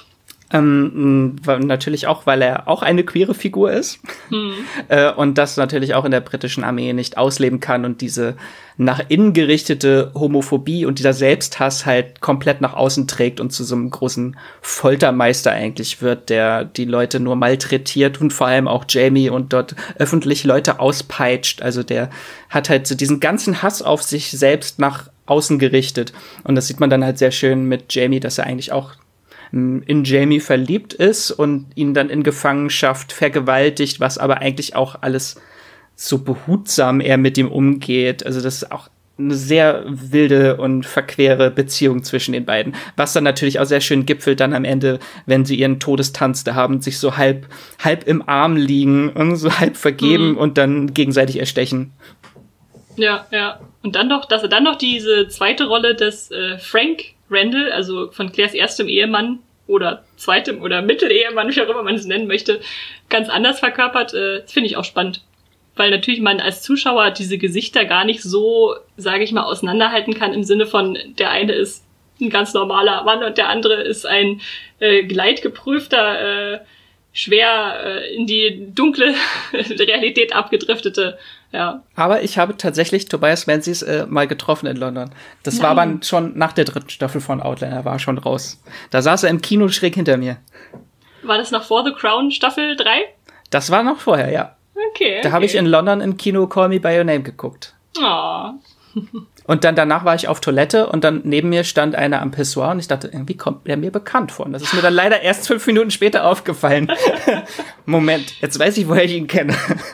Natürlich auch, weil er auch eine queere Figur ist und das natürlich auch in der britischen Armee nicht ausleben kann und diese nach innen gerichtete Homophobie und dieser Selbsthass halt komplett nach außen trägt und zu so einem großen Foltermeister eigentlich wird, der die Leute nur malträtiert und vor allem auch Jamie und dort öffentlich Leute auspeitscht. Also der hat halt so diesen ganzen Hass auf sich selbst nach außen gerichtet und das sieht man dann halt sehr schön mit Jamie, dass er eigentlich auch in Jamie verliebt ist und ihn dann in Gefangenschaft vergewaltigt, was aber eigentlich auch alles so behutsam er mit ihm umgeht. Also das ist auch eine sehr wilde und verquere Beziehung zwischen den beiden. Was dann natürlich auch sehr schön gipfelt dann am Ende, wenn sie ihren Todestanz da haben, sich so halb im Arm liegen und so halb vergeben und dann gegenseitig erstechen. Ja. Und dass er dann noch diese zweite Rolle des Frank Randall, also von Claires erstem Ehemann oder zweitem oder Mittelehemann, wie auch immer man es nennen möchte, ganz anders verkörpert, finde ich auch spannend. Weil natürlich man als Zuschauer diese Gesichter gar nicht so, sage ich mal, auseinanderhalten kann im Sinne von, der eine ist ein ganz normaler Mann und der andere ist ein gleitgeprüfter, schwer in die dunkle Realität abgedriftete. Ja. Aber ich habe tatsächlich Tobias Menzies mal getroffen in London. Das war aber schon nach der 3. Staffel von Outlander, er war schon raus. Da saß er im Kino schräg hinter mir. War das noch vor The Crown Staffel 3? Das war noch vorher, ja. Okay. Da habe ich in London im Kino Call Me By Your Name geguckt. Oh. Und dann danach war ich auf Toilette und dann neben mir stand einer am Pissoir und ich dachte, irgendwie kommt der mir bekannt vor. Und das ist mir dann leider erst 5 Minuten später aufgefallen. Moment, jetzt weiß ich, woher ich ihn kenne.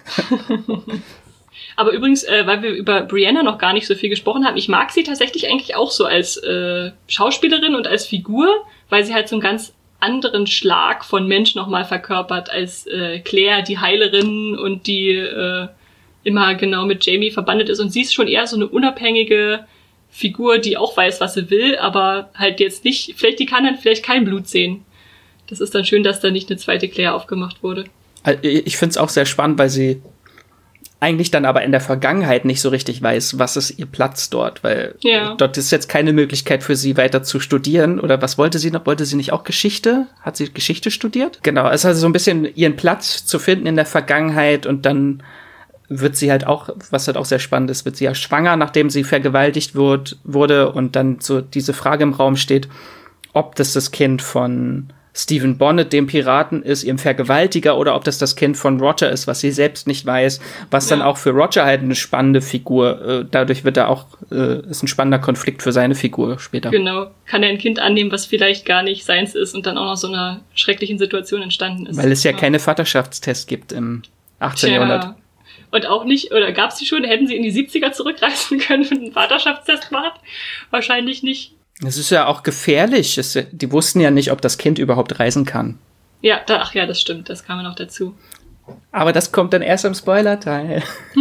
Aber übrigens, weil wir über Brianna noch gar nicht so viel gesprochen haben, ich mag sie tatsächlich eigentlich auch so als Schauspielerin und als Figur, weil sie halt so einen ganz anderen Schlag von Mensch nochmal verkörpert als Claire, die Heilerin und die immer genau mit Jamie verbandelt ist. Und sie ist schon eher so eine unabhängige Figur, die auch weiß, was sie will, aber halt jetzt nicht, die kann dann vielleicht kein Blut sehen. Das ist dann schön, dass da nicht eine zweite Claire aufgemacht wurde. Ich finde es auch sehr spannend, weil sie eigentlich dann aber in der Vergangenheit nicht so richtig weiß, was ist ihr Platz dort, weil dort ist jetzt keine Möglichkeit für sie weiter zu studieren. Oder was wollte sie noch? Wollte sie nicht auch Geschichte? Hat sie Geschichte studiert? Genau, es ist also so ein bisschen ihren Platz zu finden in der Vergangenheit und dann wird sie halt auch, was halt auch sehr spannend ist, wird sie ja schwanger, nachdem sie vergewaltigt wurde und dann so diese Frage im Raum steht, ob das Kind von Stephen Bonnet, dem Piraten, ist, ihrem Vergewaltiger, oder ob das Kind von Roger ist, was sie selbst nicht weiß, was dann auch für Roger halt eine spannende Figur, dadurch wird er auch, ist ein spannender Konflikt für seine Figur später. Genau, kann er ein Kind annehmen, was vielleicht gar nicht seins ist und dann auch noch so einer schrecklichen Situation entstanden ist. Weil es ja keine Vaterschaftstests gibt im 18. Jahrhundert. Und auch nicht, oder gab es die schon, hätten sie in die 70er zurückreisen können und einen Vaterschaftstest gemacht? Wahrscheinlich nicht. Es ist ja auch gefährlich. Die wussten ja nicht, ob das Kind überhaupt reisen kann. Ja, das stimmt, das kam ja noch dazu. Aber das kommt dann erst im Spoiler-Teil.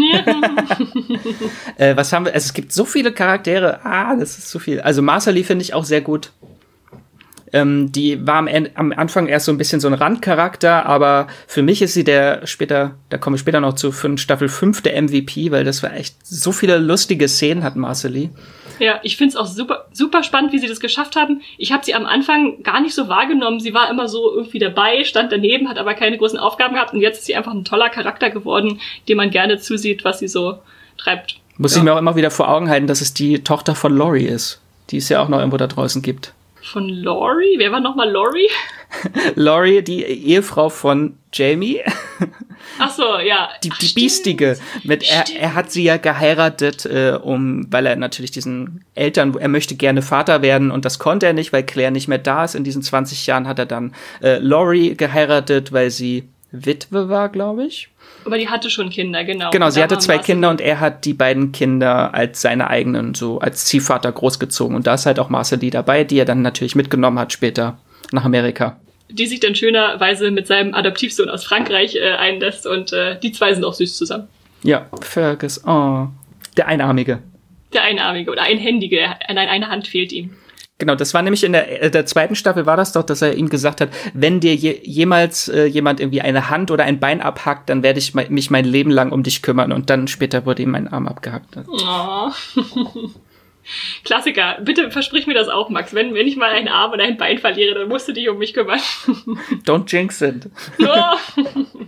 Ja. Was haben wir? Also es gibt so viele Charaktere. Das ist zu viel. Also Marcely finde ich auch sehr gut. Die war am Anfang erst so ein bisschen so ein Randcharakter, aber für mich ist sie da kommen wir später noch zu, für Staffel 5 der MVP, weil das war echt so viele lustige Szenen hat Marcely. Ja, ich find's auch super, super spannend, wie sie das geschafft haben. Ich habe sie am Anfang gar nicht so wahrgenommen. Sie war immer so irgendwie dabei, stand daneben, hat aber keine großen Aufgaben gehabt und jetzt ist sie einfach ein toller Charakter geworden, dem man gerne zusieht, was sie so treibt. Muss ich mir auch immer wieder vor Augen halten, dass es die Tochter von Laurie ist, die es ja auch noch irgendwo da draußen gibt. Von Laurie? Wer war nochmal Laurie? Laurie, die Ehefrau von Jamie. Ach so, ja. Die Biestige. Er hat sie ja geheiratet, weil er natürlich er möchte gerne Vater werden und das konnte er nicht, weil Claire nicht mehr da ist. In diesen 20 Jahren hat er dann Laurie geheiratet, weil sie Witwe war, glaube ich. Aber die hatte schon Kinder, genau. Genau, sie hatte 2 Kinder und er hat die beiden Kinder als seine eigenen, so als Ziehvater großgezogen. Und da ist halt auch Marcely dabei, die er dann natürlich mitgenommen hat später nach Amerika. Die sich dann schönerweise mit seinem Adoptivsohn aus Frankreich einlässt und die zwei sind auch süß zusammen. Ja, Fergus, der Einarmige. Der Einarmige oder Einhändige, eine Hand fehlt ihm. Genau, das war nämlich in der 2. Staffel war das doch, dass er ihm gesagt hat, wenn dir jemals jemand irgendwie eine Hand oder ein Bein abhackt, dann werde ich mich mein Leben lang um dich kümmern. Und dann später wurde ihm mein Arm abgehackt. Oh. Klassiker. Bitte versprich mir das auch, Max. Wenn ich mal einen Arm oder ein Bein verliere, dann musst du dich um mich kümmern. Don't jinx it. Oh.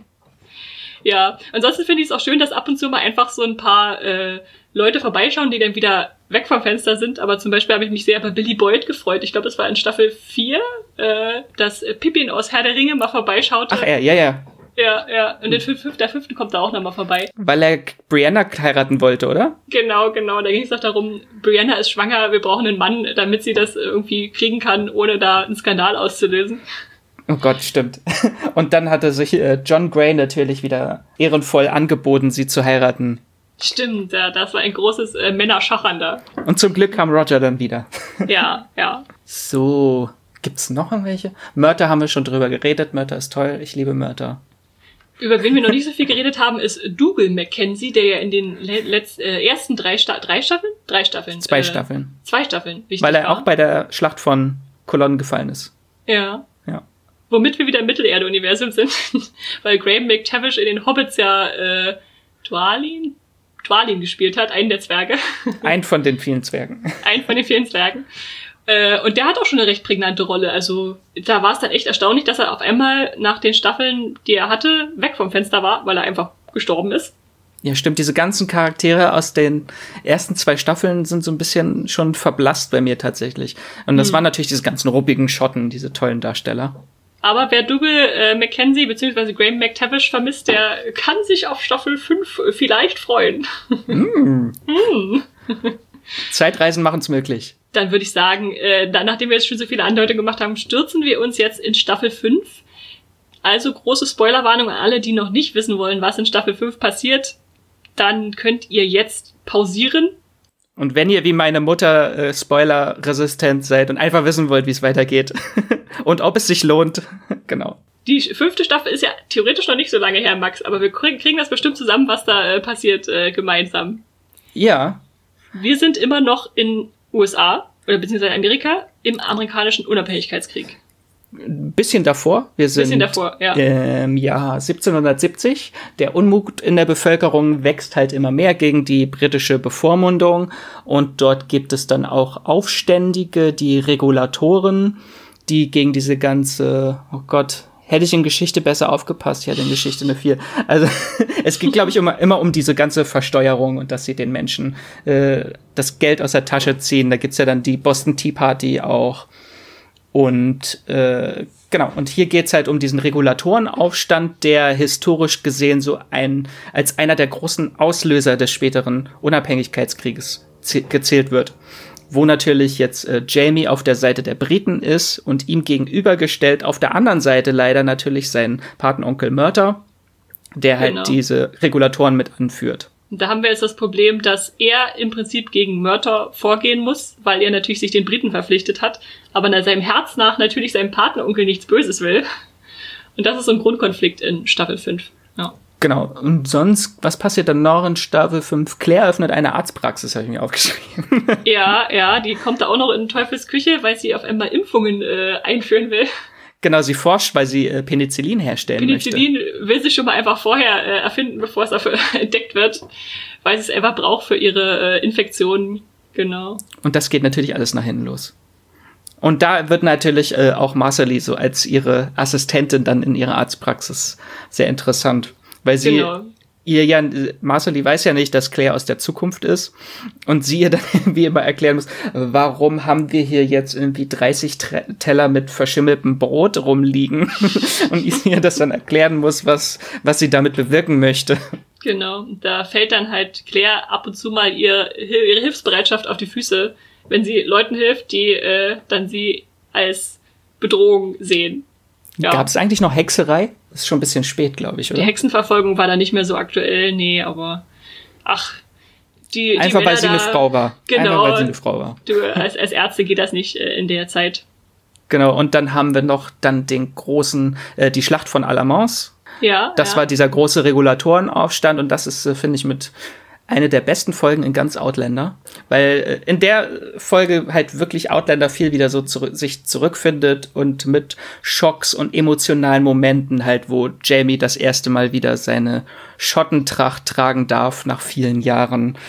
Ja, ansonsten finde ich es auch schön, dass ab und zu mal einfach so ein paar Leute vorbeischauen, die dann wieder weg vom Fenster sind. Aber zum Beispiel habe ich mich sehr bei Billy Boyd gefreut. Ich glaube, das war in Staffel 4, dass Pippin aus Herr der Ringe mal vorbeischaute. Ach, ja. Ja. Und der 5. kommt da auch nochmal vorbei. Weil er Brianna heiraten wollte, oder? Genau. Da ging es doch darum, Brianna ist schwanger, wir brauchen einen Mann, damit sie das irgendwie kriegen kann, ohne da einen Skandal auszulösen. Oh Gott, stimmt. Und dann hatte sich John Grey natürlich wieder ehrenvoll angeboten, sie zu heiraten. Stimmt, ja, das war ein großes Männerschachern da. Und zum Glück kam Roger dann wieder. Ja. So, gibt's noch irgendwelche? Murta haben wir schon drüber geredet. Murta ist toll, ich liebe Murta. Über wen wir noch nicht so viel geredet haben, ist Dougal Mackenzie, der ja in den ersten 3 Staffeln? 3 Staffeln. 2 Staffeln. 2 Staffeln, wichtig. Weil er war. auch bei der Schlacht von Cologne gefallen ist. Ja. Womit wir wieder im Mittelerde-Universum sind. Weil Graham McTavish in den Hobbits ja Dwalin gespielt hat, einen der Zwerge. Ein von den vielen Zwergen. Einen von den vielen Zwergen. Und der hat auch schon eine recht prägnante Rolle. Also da war es dann echt erstaunlich, dass er auf einmal nach den Staffeln, die er hatte, weg vom Fenster war, weil er einfach gestorben ist. Ja, stimmt. Diese ganzen Charaktere aus den ersten 2 Staffeln sind so ein bisschen schon verblasst bei mir tatsächlich. Und das waren natürlich diese ganzen ruppigen Schotten, diese tollen Darsteller. Aber wer Dougal Mackenzie bzw. Graham McTavish vermisst, der kann sich auf Staffel 5 vielleicht freuen. Zeitreisen machen's möglich. Dann würde ich sagen, nachdem wir jetzt schon so viele Andeutungen gemacht haben, stürzen wir uns jetzt in Staffel 5. Also große Spoilerwarnung an alle, die noch nicht wissen wollen, was in Staffel 5 passiert. Dann könnt ihr jetzt pausieren. Und wenn ihr wie meine Mutter spoilerresistent seid und einfach wissen wollt, wie es weitergeht und ob es sich lohnt, genau. Die 5. Staffel ist ja theoretisch noch nicht so lange her, Max, aber wir kriegen das bestimmt zusammen, was da passiert, gemeinsam. Ja. Wir sind immer noch in USA, oder beziehungsweise Amerika, im amerikanischen Unabhängigkeitskrieg. Ein bisschen davor. Wir sind im Jahr 1770. Der Unmut in der Bevölkerung wächst halt immer mehr gegen die britische Bevormundung. Und dort gibt es dann auch Aufständige, die Regulatoren, die gegen diese ganze, oh Gott, hätte ich in Geschichte besser aufgepasst, ich hatte in Geschichte eine 4. Also es geht, glaube ich, immer um diese ganze Versteuerung und dass sie den Menschen das Geld aus der Tasche ziehen. Da gibt's ja dann die Boston Tea Party auch. Und genau, und hier geht's halt um diesen Regulatorenaufstand, der historisch gesehen so als einer der großen Auslöser des späteren Unabhängigkeitskrieges gezählt wird. Wo natürlich jetzt Jamie auf der Seite der Briten ist und ihm gegenübergestellt auf der anderen Seite leider natürlich sein Patenonkel Murta, der halt diese Regulatoren mit anführt. Und da haben wir jetzt das Problem, dass er im Prinzip gegen Murta vorgehen muss, weil er natürlich sich den Briten verpflichtet hat, aber in seinem Herz nach natürlich seinem Patenonkel nichts Böses will. Und das ist so ein Grundkonflikt in Staffel 5. Ja. Genau. Und sonst, was passiert dann noch in Staffel 5? Claire öffnet eine Arztpraxis, habe ich mir aufgeschrieben. Ja, die kommt da auch noch in Teufels Küche, weil sie auf einmal Impfungen einführen will. Genau, sie forscht, weil sie Penicillin herstellen möchte. Penicillin will sie schon mal einfach vorher erfinden, bevor es dafür entdeckt wird, weil sie es einfach braucht für ihre Infektionen. Genau. Und das geht natürlich alles nach hinten los. Und da wird natürlich auch Marcelly so als ihre Assistentin dann in ihrer Arztpraxis sehr interessant. Weil sie Marcelly weiß ja nicht, dass Claire aus der Zukunft ist und sie ihr dann wie immer erklären muss, warum haben wir hier jetzt irgendwie 30 Teller mit verschimmeltem Brot rumliegen und ihr das dann erklären muss, was sie damit bewirken möchte. Genau, da fällt dann halt Claire ab und zu mal ihre Hilfsbereitschaft auf die Füße, wenn sie Leuten hilft, die dann sie als Bedrohung sehen. Ja. Gab es eigentlich noch Hexerei? Ist schon ein bisschen spät, glaube ich, oder? Die Hexenverfolgung war da nicht mehr so aktuell, nee, aber Einfach weil sie eine Frau war. Genau. Einfach weil sie eine Frau war. Als Ärzte geht das nicht in der Zeit. Genau, und dann haben wir noch dann den großen, die Schlacht von Alamance. Ja. Das war dieser große Regulatorenaufstand und das ist, finde ich, mit eine der besten Folgen in ganz Outlander, weil in der Folge halt wirklich Outlander viel wieder so sich zurückfindet und mit Schocks und emotionalen Momenten halt, wo Jamie das erste Mal wieder seine Schottentracht tragen darf nach vielen Jahren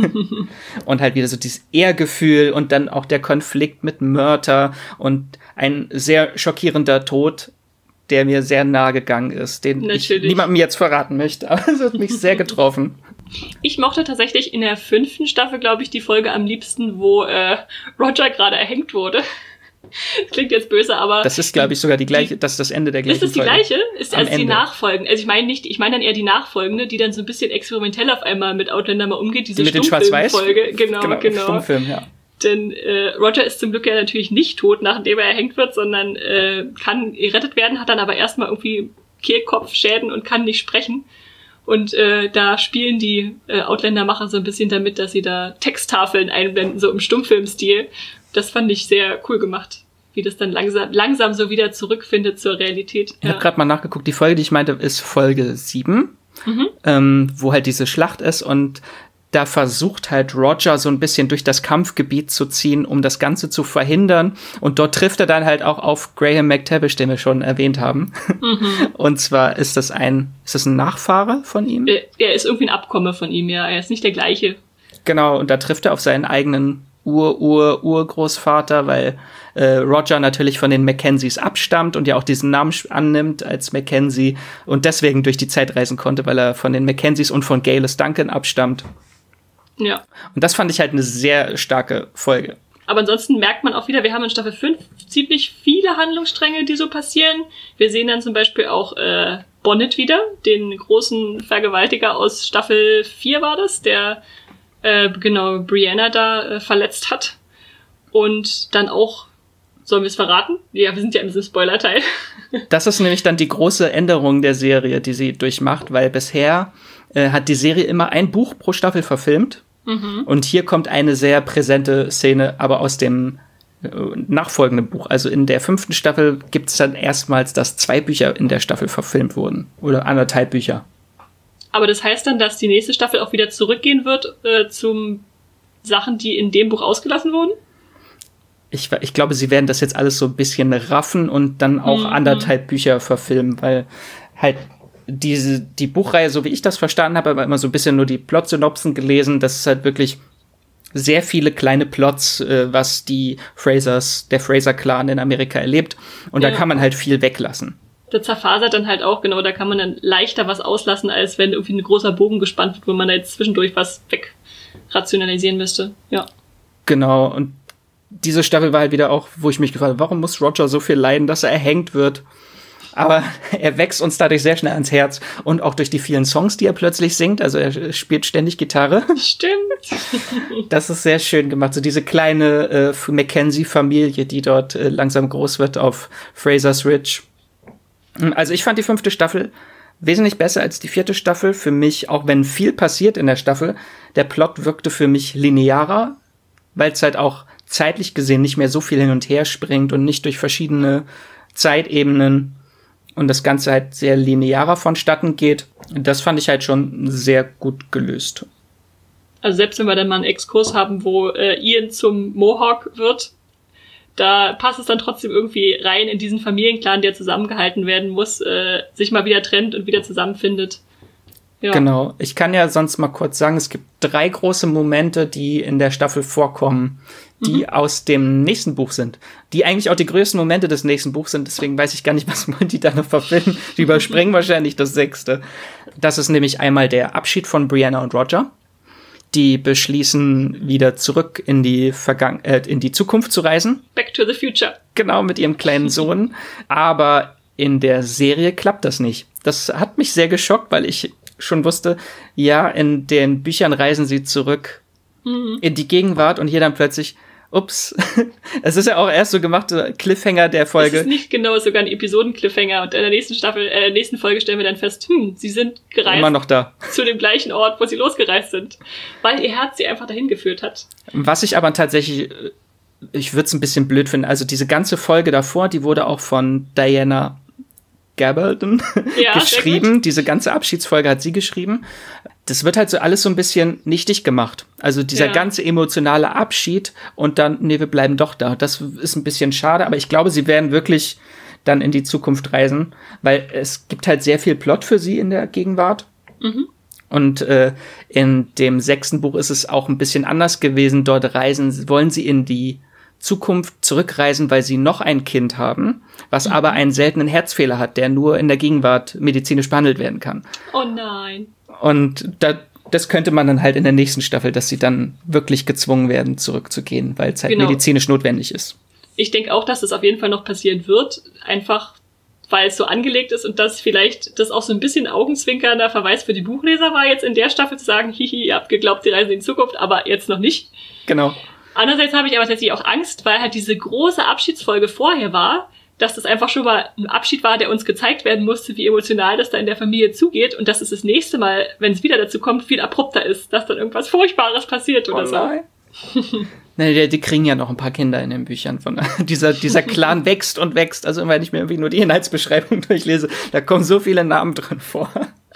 und halt wieder so dieses Ehrgefühl und dann auch der Konflikt mit Murtagh und ein sehr schockierender Tod, der mir sehr nahe gegangen ist, den ich niemandem jetzt verraten möchte, aber es hat mich sehr getroffen. Ich mochte tatsächlich in der 5. Staffel, glaube ich, die Folge am liebsten, wo Roger gerade erhängt wurde. Das klingt jetzt böse, aber... Das ist, glaube ich, sogar die gleiche, das ist das Ende der gleichen Folge. Ist das die gleiche? Ist also die Nachfolgende? Also ich meine dann eher die Nachfolgende, die dann so ein bisschen experimentell auf einmal mit Outlander mal umgeht, diese Stummfilm-Folge. Genau. Stummfilm, ja. Denn Roger ist zum Glück ja natürlich nicht tot, nachdem er erhängt wird, sondern kann gerettet werden, hat dann aber erstmal irgendwie Kehlkopfschäden und kann nicht sprechen. Und da spielen die Outlander-Macher so ein bisschen damit, dass sie da Texttafeln einblenden, so im Stummfilmstil. Das fand ich sehr cool gemacht, wie das dann langsam so wieder zurückfindet zur Realität. Ich habe gerade mal nachgeguckt, die Folge, die ich meinte, ist Folge 7, wo halt diese Schlacht ist und da versucht halt Roger so ein bisschen durch das Kampfgebiet zu ziehen, um das Ganze zu verhindern. Und dort trifft er dann halt auch auf Graham McTavish, den wir schon erwähnt haben. Und zwar ist das ein Nachfahre von ihm? Er ist irgendwie ein Abkomme von ihm, ja. Er ist nicht der gleiche. Genau, und da trifft er auf seinen eigenen Urgroßvater, weil Roger natürlich von den Mackenzies abstammt und ja auch diesen Namen annimmt als Mackenzie und deswegen durch die Zeit reisen konnte, weil er von den Mackenzies und von Geillis Duncan abstammt. Ja. Und das fand ich halt eine sehr starke Folge. Aber ansonsten merkt man auch wieder, wir haben in Staffel 5 ziemlich viele Handlungsstränge, die so passieren. Wir sehen dann zum Beispiel auch Bonnet wieder, den großen Vergewaltiger aus Staffel 4 war das, der Brianna da verletzt hat. Und dann auch, sollen wir es verraten? Ja, wir sind ja in diesem Spoiler-Teil. Das ist nämlich dann die große Änderung der Serie, die sie durchmacht, weil bisher hat die Serie immer ein Buch pro Staffel verfilmt. Und hier kommt eine sehr präsente Szene, aber aus dem nachfolgenden Buch. Also in der 5. Staffel gibt es dann erstmals, dass 2 Bücher in der Staffel verfilmt wurden. Oder 1,5 Bücher. Aber das heißt dann, dass die nächste Staffel auch wieder zurückgehen wird zum Sachen, die in dem Buch ausgelassen wurden? Ich glaube, sie werden das jetzt alles so ein bisschen raffen und dann auch 1,5 Bücher verfilmen, weil halt die Buchreihe, so wie ich das verstanden habe, aber immer so ein bisschen nur die Plot-Synopsen gelesen, das ist halt wirklich sehr viele kleine Plots, was der Fraser-Clan in Amerika erlebt. Und da kann man halt viel weglassen. Der zerfasert dann halt auch, genau, da kann man dann leichter was auslassen, als wenn irgendwie ein großer Bogen gespannt wird, wo man da jetzt zwischendurch was wegrationalisieren müsste. Ja. Genau, und diese Staffel war halt wieder auch, wo ich mich gefragt habe, warum muss Roger so viel leiden, dass er erhängt wird? Aber er wächst uns dadurch sehr schnell ans Herz und auch durch die vielen Songs, die er plötzlich singt. Also er spielt ständig Gitarre. Stimmt. Das ist sehr schön gemacht. So diese kleine Mackenzie-Familie, die dort langsam groß wird auf Fraser's Ridge. Also ich fand die 5. Staffel wesentlich besser als die 4. Staffel. Für mich, auch wenn viel passiert in der Staffel, der Plot wirkte für mich linearer, weil es halt auch zeitlich gesehen nicht mehr so viel hin und her springt und nicht durch verschiedene Zeitebenen. und das Ganze halt sehr linearer vonstatten geht. Das fand ich halt schon sehr gut gelöst. Also selbst wenn wir dann mal einen Exkurs haben, wo Ian zum Mohawk wird, da passt es dann trotzdem irgendwie rein in diesen Familienclan, der zusammengehalten werden muss, sich mal wieder trennt und wieder zusammenfindet. Ja. Genau. Ich kann ja sonst mal kurz sagen, es gibt 3 große Momente, die in der Staffel vorkommen, die aus dem nächsten Buch sind. Die eigentlich auch die größten Momente des nächsten Buchs sind, deswegen weiß ich gar nicht, was die da noch verfilmen. Die überspringen wahrscheinlich das 6. Das ist nämlich einmal der Abschied von Brianna und Roger. Die beschließen, wieder zurück in die Zukunft zu reisen. Back to the future. Genau, mit ihrem kleinen Sohn. Aber in der Serie klappt das nicht. Das hat mich sehr geschockt, weil ich schon wusste, ja, in den Büchern reisen sie zurück in die Gegenwart und hier dann plötzlich, ups, es ist ja auch erst so gemacht, Cliffhanger der Folge. Es ist nicht genau, sogar ein Episoden-Cliffhanger und in der nächsten Folge stellen wir dann fest, sie sind gereist. Immer noch da. Zu dem gleichen Ort, wo sie losgereist sind, weil ihr Herz sie einfach dahin geführt hat. Was ich aber tatsächlich, ich würde es ein bisschen blöd finden, also diese ganze Folge davor, die wurde auch von Diana Gabaldon geschrieben. Diese ganze Abschiedsfolge hat sie geschrieben. Das wird halt so alles so ein bisschen nichtig gemacht. Also dieser ganze emotionale Abschied und dann, nee, wir bleiben doch da. Das ist ein bisschen schade, aber ich glaube, sie werden wirklich dann in die Zukunft reisen, weil es gibt halt sehr viel Plot für sie in der Gegenwart. Und in dem 6. Buch ist es auch ein bisschen anders gewesen. Dort wollen sie in die Zukunft zurückreisen, weil sie noch ein Kind haben, was aber einen seltenen Herzfehler hat, der nur in der Gegenwart medizinisch behandelt werden kann. Oh nein. Und das könnte man dann halt in der nächsten Staffel, dass sie dann wirklich gezwungen werden, zurückzugehen, weil es halt medizinisch notwendig ist. Ich denke auch, dass das auf jeden Fall noch passieren wird, einfach weil es so angelegt ist und dass vielleicht das auch so ein bisschen augenzwinkernder Verweis für die Buchleser war, jetzt in der Staffel zu sagen, hihi, ihr habt geglaubt, sie reisen in die Zukunft, aber jetzt noch nicht. Genau. Andererseits habe ich aber tatsächlich auch Angst, weil halt diese große Abschiedsfolge vorher war, dass das einfach schon mal ein Abschied war, der uns gezeigt werden musste, wie emotional das da in der Familie zugeht und dass es das nächste Mal, wenn es wieder dazu kommt, viel abrupter ist, dass dann irgendwas Furchtbares passiert oder so. Nee, die kriegen ja noch ein paar Kinder in den Büchern. Dieser Clan wächst und wächst. Also wenn ich mir irgendwie nur die Inhaltsbeschreibung durchlese, da kommen so viele Namen drin vor.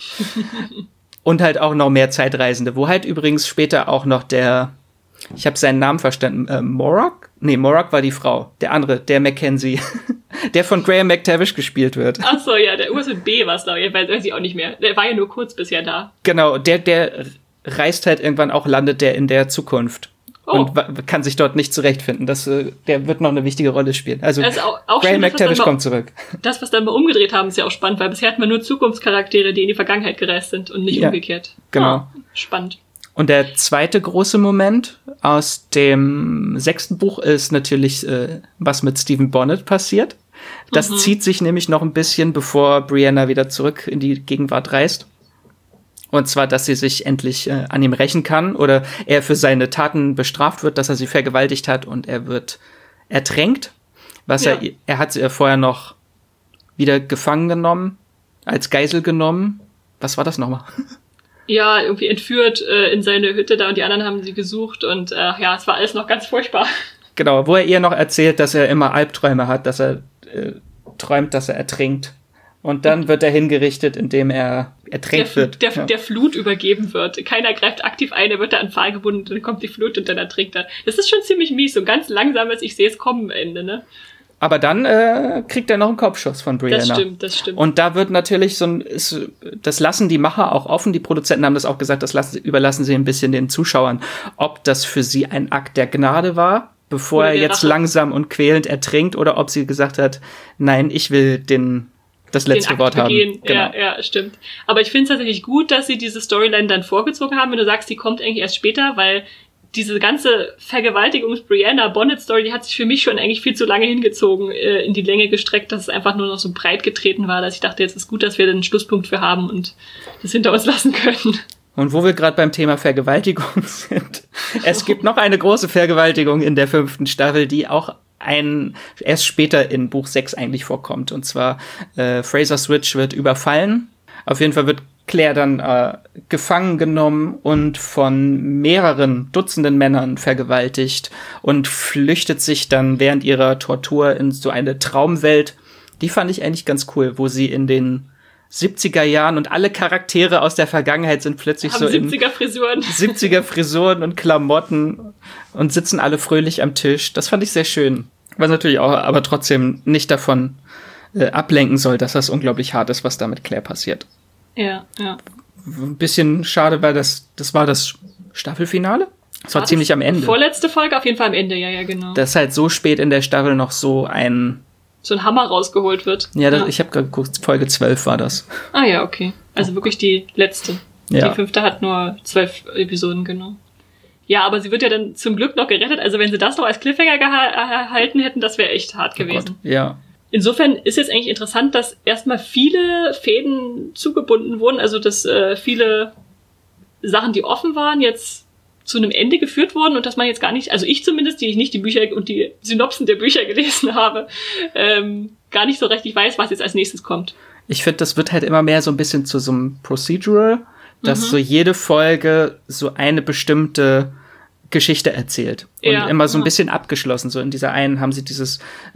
Und halt auch noch mehr Zeitreisende, wo halt übrigens später auch noch ich habe seinen Namen verstanden, Morag? Nee, Morag war die Frau. Der andere, der Mackenzie. Der von Graham McTavish gespielt wird. Ach so, ja, der irgendwas mit B war es, glaube ich. Weiß ich auch nicht mehr. Der war ja nur kurz bisher da. Genau, der reist halt irgendwann auch, landet der in der Zukunft. Und kann sich dort nicht zurechtfinden. Der wird noch eine wichtige Rolle spielen. Also auch Graham McTavish kommt zurück. Das, was dann mal umgedreht haben, ist ja auch spannend, weil bisher hatten wir nur Zukunftscharaktere, die in die Vergangenheit gereist sind und nicht umgekehrt. Genau. Spannend. Und der zweite große Moment aus dem 6. Buch ist natürlich, was mit Stephen Bonnet passiert. Das zieht sich nämlich noch ein bisschen, bevor Brianna wieder zurück in die Gegenwart reist. Und zwar, dass sie sich endlich an ihm rächen kann oder er für seine Taten bestraft wird, dass er sie vergewaltigt hat und er wird ertränkt. Er hat sie vorher noch wieder gefangen genommen, als Geisel genommen. Was war das nochmal? Ja, irgendwie entführt in seine Hütte da und die anderen haben sie gesucht und es war alles noch ganz furchtbar. Genau, wo er ihr noch erzählt, dass er immer Albträume hat, dass er träumt, dass er ertrinkt. Und dann wird er hingerichtet, indem er ertränkt wird. Der Flut übergeben wird. Keiner greift aktiv ein, er wird da an Pfahl gebunden, dann kommt die Flut und dann ertrinkt er. Das ist schon ziemlich mies, so ganz langsames, ich sehe es kommen am Ende, ne? Aber dann kriegt er noch einen Kopfschuss von Brianna. Das stimmt. Und da wird natürlich das lassen die Macher auch offen, die Produzenten haben das auch gesagt, überlassen sie ein bisschen den Zuschauern, ob das für sie ein Akt der Gnade war, bevor er jetzt langsam und quälend ertrinkt, oder ob sie gesagt hat, nein, ich will das letzte Wort haben. Genau. Ja, stimmt. Aber ich finde es tatsächlich gut, dass sie diese Storyline dann vorgezogen haben, wenn du sagst, die kommt eigentlich erst später, weil diese ganze Vergewaltigungs-Brianna-Bonnet-Story, die hat sich für mich schon eigentlich viel zu lange hingezogen, in die Länge gestreckt, dass es einfach nur noch so breit getreten war, dass ich dachte, jetzt ist gut, dass wir den Schlusspunkt für haben und das hinter uns lassen können. Und wo wir gerade beim Thema Vergewaltigung sind, es gibt noch eine große Vergewaltigung in der 5. Staffel, die auch erst später in Buch 6 eigentlich vorkommt. Und zwar Fraser Switch wird überfallen. Auf jeden Fall wird Claire dann gefangen genommen und von mehreren Dutzenden Männern vergewaltigt und flüchtet sich dann während ihrer Tortur in so eine Traumwelt, Die fand ich eigentlich ganz cool, wo sie in den 70er Jahren und alle Charaktere aus der Vergangenheit sind plötzlich so in 70er Frisuren und Klamotten und sitzen alle fröhlich am Tisch. Das fand ich sehr schön. Was natürlich auch aber trotzdem nicht davon ablenken soll, dass das unglaublich hart ist, was da mit Claire passiert. Ja, ja. Ein bisschen schade, weil das war das Staffelfinale. Das war ziemlich am Ende. Vorletzte Folge, auf jeden Fall am Ende, ja, genau. Dass halt so spät in der Staffel noch so ein Hammer rausgeholt wird. Ja, ich habe gerade geguckt, Folge 12 war das. Ah ja, okay. Also wirklich die letzte. Ja. Die 5. hat nur 12 Episoden, genau. Ja, aber sie wird ja dann zum Glück noch gerettet. Also wenn sie das noch als Cliffhanger gehalten hätten, das wäre echt hart gewesen. Gott, ja. Insofern ist jetzt eigentlich interessant, dass erstmal viele Fäden zugebunden wurden. Also dass viele Sachen, die offen waren, jetzt zu einem Ende geführt wurden und dass man jetzt gar nicht, also ich zumindest, die ich nicht die Bücher und die Synopsen der Bücher gelesen habe, gar nicht so richtig weiß, was jetzt als nächstes kommt. Ich finde, das wird halt immer mehr so ein bisschen zu so einem Procedural, dass so jede Folge so eine bestimmte Geschichte erzählt. Und immer so ein bisschen abgeschlossen. So in dieser einen haben sie dieses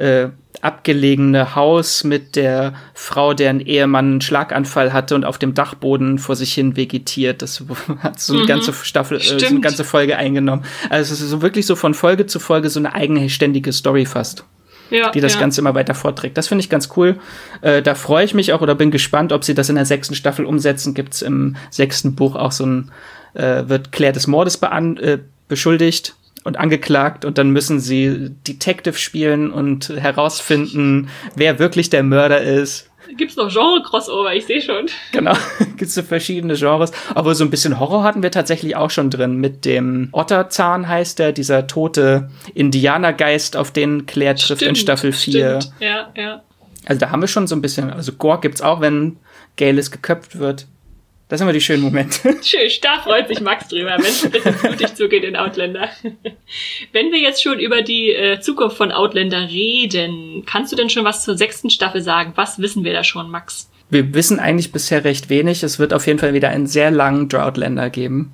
abgelegene Haus mit der Frau, deren Ehemann einen Schlaganfall hatte und auf dem Dachboden vor sich hin vegetiert. Das hat so eine ganze Staffel, so eine ganze Folge eingenommen. Also es ist so wirklich so von Folge zu Folge so eine eigenständige Story fast. Ja, die das Ganze immer weiter vorträgt. Das finde ich ganz cool. Da freue ich mich auch oder bin gespannt, ob sie das in der 6. Staffel umsetzen. Gibt's im 6. Buch auch so ein, wird Claire des Mordes beschuldigt und angeklagt und dann müssen sie Detective spielen und herausfinden, wer wirklich der Mörder ist. Gibt's noch Genre-Crossover, ich sehe schon. Genau, gibt's so verschiedene Genres. Aber so ein bisschen Horror hatten wir tatsächlich auch schon drin. Mit dem Otterzahn heißt der, dieser tote Indianergeist, auf den Claire trifft in Staffel 4. Stimmt. Ja. Also da haben wir schon so ein bisschen, also Gore gibt's auch, wenn Gaelis geköpft wird. Das sind immer die schönen Momente. Schön, da freut sich Max drüber, wenn es ein bisschen blutig zugeht in Outlander. Wenn wir jetzt schon über die Zukunft von Outlander reden, kannst du denn schon was zur 6. Staffel sagen? Was wissen wir da schon, Max? Wir wissen eigentlich bisher recht wenig. Es wird auf jeden Fall wieder einen sehr langen Droughtlander geben.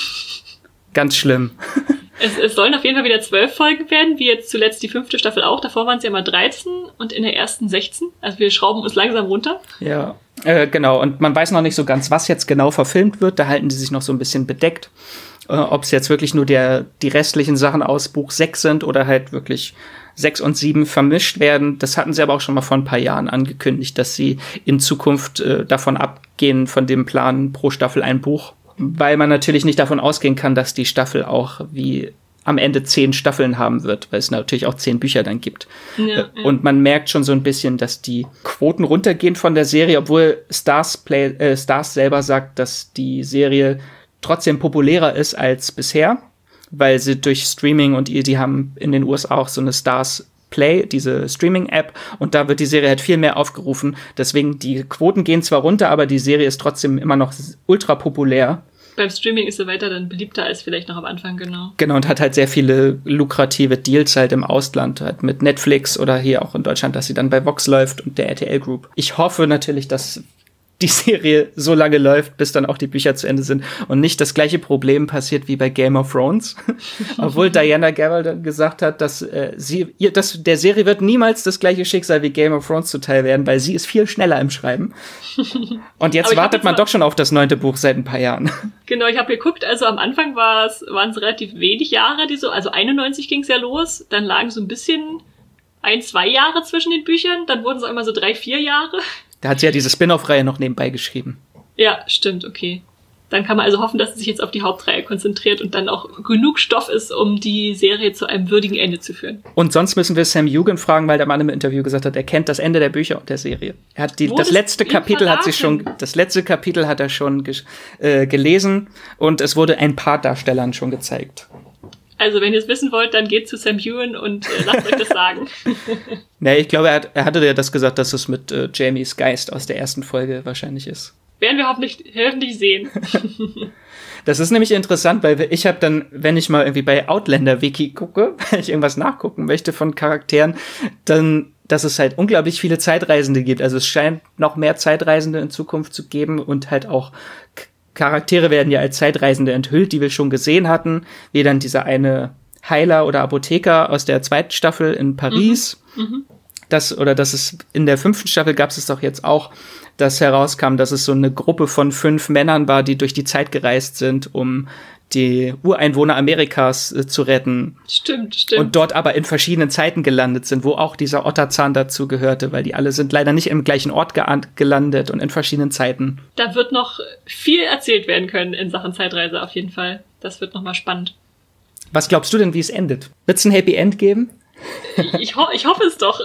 Ganz schlimm. Es sollen auf jeden Fall wieder 12 Folgen werden, wie jetzt zuletzt die 5. Staffel auch. Davor waren es ja immer 13 und in der ersten 16. Also wir schrauben uns langsam runter. Ja, genau. Und man weiß noch nicht so ganz, was jetzt genau verfilmt wird. Da halten die sich noch so ein bisschen bedeckt. Ob es jetzt wirklich nur die restlichen Sachen aus Buch 6 sind oder halt wirklich 6 und 7 vermischt werden. Das hatten sie aber auch schon mal vor ein paar Jahren angekündigt, dass sie in Zukunft davon abgehen, von dem Plan pro Staffel ein Buch. Weil man natürlich nicht davon ausgehen kann, dass die Staffel auch wie am Ende 10 Staffeln haben wird, weil es natürlich auch 10 Bücher dann gibt. Ja. Und man merkt schon so ein bisschen, dass die Quoten runtergehen von der Serie, obwohl Stars selber sagt, dass die Serie trotzdem populärer ist als bisher, weil sie durch Streaming und die haben in den USA auch so eine Stars Play, diese Streaming-App, und da wird die Serie halt viel mehr aufgerufen. Deswegen, die Quoten gehen zwar runter, aber die Serie ist trotzdem immer noch ultra populär. Beim Streaming ist sie weiter dann beliebter als vielleicht noch am Anfang, genau. Genau, und hat halt sehr viele lukrative Deals halt im Ausland, halt mit Netflix oder hier auch in Deutschland, dass sie dann bei Vox läuft und der RTL Group. Ich hoffe natürlich, dass die Serie so lange läuft, bis dann auch die Bücher zu Ende sind und nicht das gleiche Problem passiert wie bei Game of Thrones. Obwohl Diana Gabaldon dann gesagt hat, dass der Serie wird niemals das gleiche Schicksal wie Game of Thrones zuteil werden, weil sie ist viel schneller im Schreiben. Und jetzt wartet man doch schon auf das 9. Buch seit ein paar Jahren. Genau, ich habe geguckt, also am Anfang waren es relativ wenig Jahre, also 91 ging es ja los, dann lagen so ein bisschen 1-2 Jahre zwischen den Büchern, dann wurden es auch immer so 3-4 Jahre. Da hat sie ja diese Spin-off-Reihe noch nebenbei geschrieben. Ja, stimmt, okay. Dann kann man also hoffen, dass sie sich jetzt auf die Hauptreihe konzentriert und dann auch genug Stoff ist, um die Serie zu einem würdigen Ende zu führen. Und sonst müssen wir Sam Heughan fragen, weil der Mann im Interview gesagt hat, er kennt das Ende der Bücher und der Serie. Er hat das letzte Kapitel hat er schon gelesen und es wurde ein paar Darstellern schon gezeigt. Also, wenn ihr es wissen wollt, dann geht zu Sam Heughan und lasst euch das sagen. Nee, ich glaube, er hatte ja das gesagt, dass es mit Jamies Geist aus der ersten Folge wahrscheinlich ist. Werden wir hoffentlich sehen. Das ist nämlich interessant, weil ich habe dann, wenn ich mal irgendwie bei Outlander-Wiki gucke, wenn ich irgendwas nachgucken möchte von Charakteren, dann, dass es halt unglaublich viele Zeitreisende gibt. Also es scheint noch mehr Zeitreisende in Zukunft zu geben und halt auch Charaktere werden ja als Zeitreisende enthüllt, die wir schon gesehen hatten, wie dann dieser eine Heiler oder Apotheker aus der 2. Staffel in Paris. dass es in der 5. Staffel gab es doch jetzt auch, dass herauskam, dass es so eine Gruppe von 5 Männern war, die durch die Zeit gereist sind, um die Ureinwohner Amerikas zu retten. Stimmt. Und dort aber in verschiedenen Zeiten gelandet sind, wo auch dieser Otterzahn dazu gehörte, weil die alle sind leider nicht im gleichen Ort gelandet und in verschiedenen Zeiten. Da wird noch viel erzählt werden können in Sachen Zeitreise auf jeden Fall. Das wird nochmal spannend. Was glaubst du denn, wie es endet? Wird es ein Happy End geben? Ich hoffe es doch.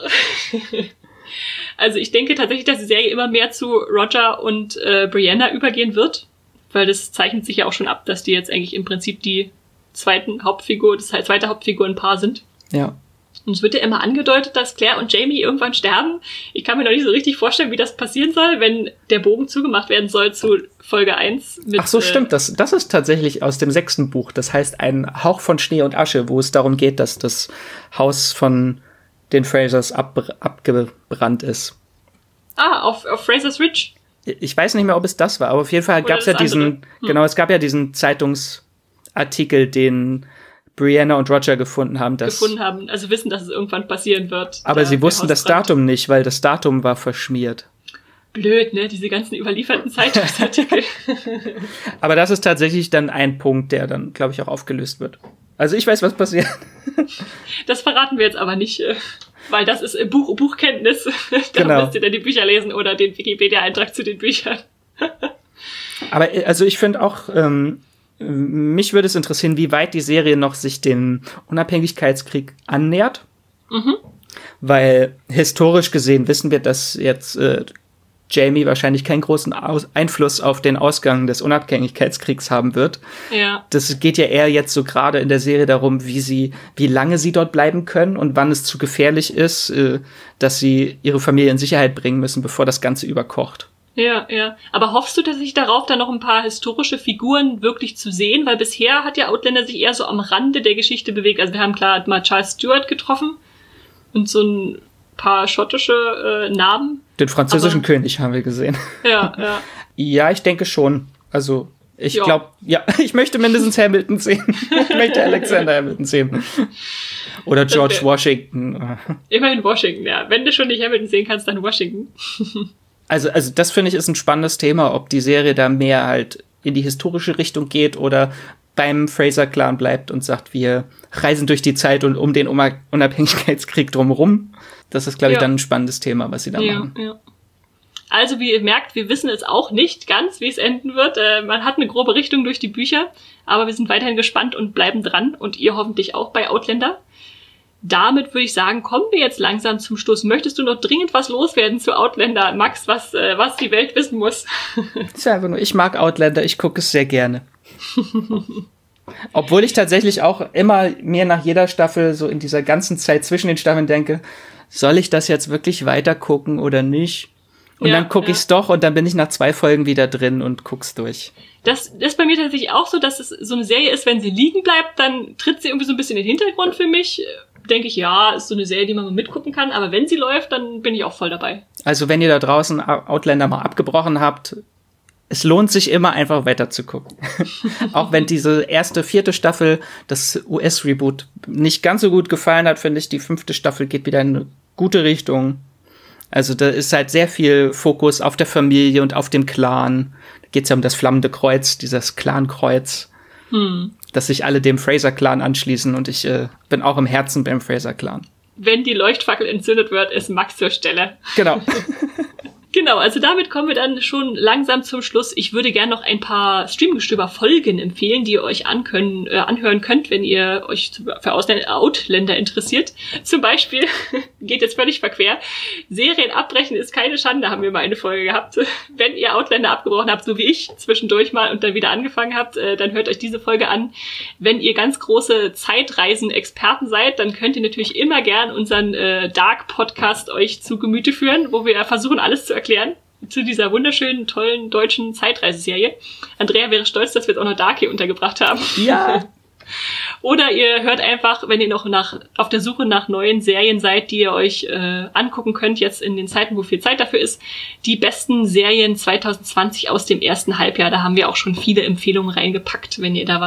Also ich denke tatsächlich, dass die Serie immer mehr zu Roger und Brianna übergehen wird. Weil das zeichnet sich ja auch schon ab, dass die jetzt eigentlich im Prinzip das zweite Hauptfigurenpaar sind. Ja. Und es wird ja immer angedeutet, dass Claire und Jamie irgendwann sterben. Ich kann mir noch nicht so richtig vorstellen, wie das passieren soll, wenn der Bogen zugemacht werden soll zu Folge 1. Ach so, stimmt. Das ist tatsächlich aus dem 6. Buch. Das heißt Ein Hauch von Schnee und Asche, wo es darum geht, dass das Haus von den Frasers abgebrannt ist. Auf Fraser's Ridge? Ich weiß nicht mehr, ob es das war, aber auf jeden Fall gab es ja es gab ja diesen Zeitungsartikel, den Brianna und Roger gefunden haben, also wissen, dass es irgendwann passieren wird. Aber sie wussten das Datum nicht, weil das Datum war verschmiert. Blöd, ne? Diese ganzen überlieferten Zeitungsartikel. Aber das ist tatsächlich dann ein Punkt, der dann, glaube ich, auch aufgelöst wird. Also ich weiß, was passiert. Das verraten wir jetzt aber nicht, weil das ist Buchkenntnis. Da müsst ihr dann die Bücher lesen oder den Wikipedia-Eintrag zu den Büchern. Aber also ich finde auch, mich würde es interessieren, wie weit die Serie noch sich dem Unabhängigkeitskrieg annähert. Mhm. Weil historisch gesehen wissen wir, dass jetzt Jamie wahrscheinlich keinen großen Einfluss auf den Ausgang des Unabhängigkeitskriegs haben wird. Ja. Das geht ja eher jetzt so gerade in der Serie darum, wie lange sie dort bleiben können und wann es zu gefährlich ist, dass sie ihre Familie in Sicherheit bringen müssen, bevor das Ganze überkocht. Ja. Aber hoffst du tatsächlich darauf, da noch ein paar historische Figuren wirklich zu sehen? Weil bisher hat ja Outlander sich eher so am Rande der Geschichte bewegt. Also wir haben klar mal Charles Stewart getroffen und so ein paar schottische Namen. Den französischen König haben wir gesehen. Ja. Ja, ich denke schon. Also, ich glaube, ich möchte mindestens Hamilton sehen. Ich möchte Alexander Hamilton sehen. Oder George Washington. Immerhin Washington, ja. Wenn du schon nicht Hamilton sehen kannst, dann Washington. Also das finde ich ist ein spannendes Thema, ob die Serie da mehr halt in die historische Richtung geht oder beim Fraser-Clan bleibt und sagt, wir reisen durch die Zeit und um den Unabhängigkeitskrieg drumherum. Das ist, glaube ich, dann ein spannendes Thema, was sie da machen. Ja. Also, wie ihr merkt, wir wissen jetzt auch nicht ganz, wie es enden wird. Man hat eine grobe Richtung durch die Bücher, aber wir sind weiterhin gespannt und bleiben dran. Und ihr hoffentlich auch bei Outlander. Damit würde ich sagen, kommen wir jetzt langsam zum Schluss. Möchtest du noch dringend was loswerden zu Outlander, Max, was die Welt wissen muss? Das ist einfach nur, ich mag Outlander, ich gucke es sehr gerne. Obwohl ich tatsächlich auch immer mir nach jeder Staffel so in dieser ganzen Zeit zwischen den Staffeln denke, soll ich das jetzt wirklich weiter gucken oder nicht? Und dann gucke ich's doch und dann bin ich nach 2 Folgen wieder drin und guck's durch. Das ist bei mir tatsächlich auch so, dass es so eine Serie ist, wenn sie liegen bleibt, dann tritt sie irgendwie so ein bisschen in den Hintergrund für mich. Denke ich, ist so eine Serie, die man mal mitgucken kann. Aber wenn sie läuft, dann bin ich auch voll dabei. Also wenn ihr da draußen Outlander mal abgebrochen habt, es lohnt sich immer einfach weiter zu gucken. Auch wenn diese 4. Staffel, das US-Reboot, nicht ganz so gut gefallen hat, finde ich, die 5. Staffel geht wieder in eine gute Richtung. Also da ist halt sehr viel Fokus auf der Familie und auf dem Clan. Da geht's ja um das flammende Kreuz, dieses Clan-Kreuz, dass sich alle dem Fraser-Clan anschließen. Und ich bin auch im Herzen beim Fraser-Clan. Wenn die Leuchtfackel entzündet wird, ist Max zur Stelle. Genau. Genau, also damit kommen wir dann schon langsam zum Schluss. Ich würde gerne noch ein paar Streamgestöber-Folgen empfehlen, die ihr euch anhören könnt, wenn ihr euch für Outlander interessiert. Zum Beispiel, geht jetzt völlig verquer, Serien abbrechen ist keine Schande, haben wir mal eine Folge gehabt. Wenn ihr Outlander abgebrochen habt, so wie ich, zwischendurch mal und dann wieder angefangen habt, dann hört euch diese Folge an. Wenn ihr ganz große Zeitreisen-Experten seid, dann könnt ihr natürlich immer gern unseren Dark-Podcast euch zu Gemüte führen, wo wir versuchen, alles zu erklären zu dieser wunderschönen, tollen deutschen Zeitreiseserie. Andrea wäre stolz, dass wir jetzt auch noch Dark hier untergebracht haben. Ja. Oder ihr hört einfach, wenn ihr noch auf der Suche nach neuen Serien seid, die ihr euch angucken könnt, jetzt in den Zeiten, wo viel Zeit dafür ist, die besten Serien 2020 aus dem ersten Halbjahr. Da haben wir auch schon viele Empfehlungen reingepackt, wenn ihr da was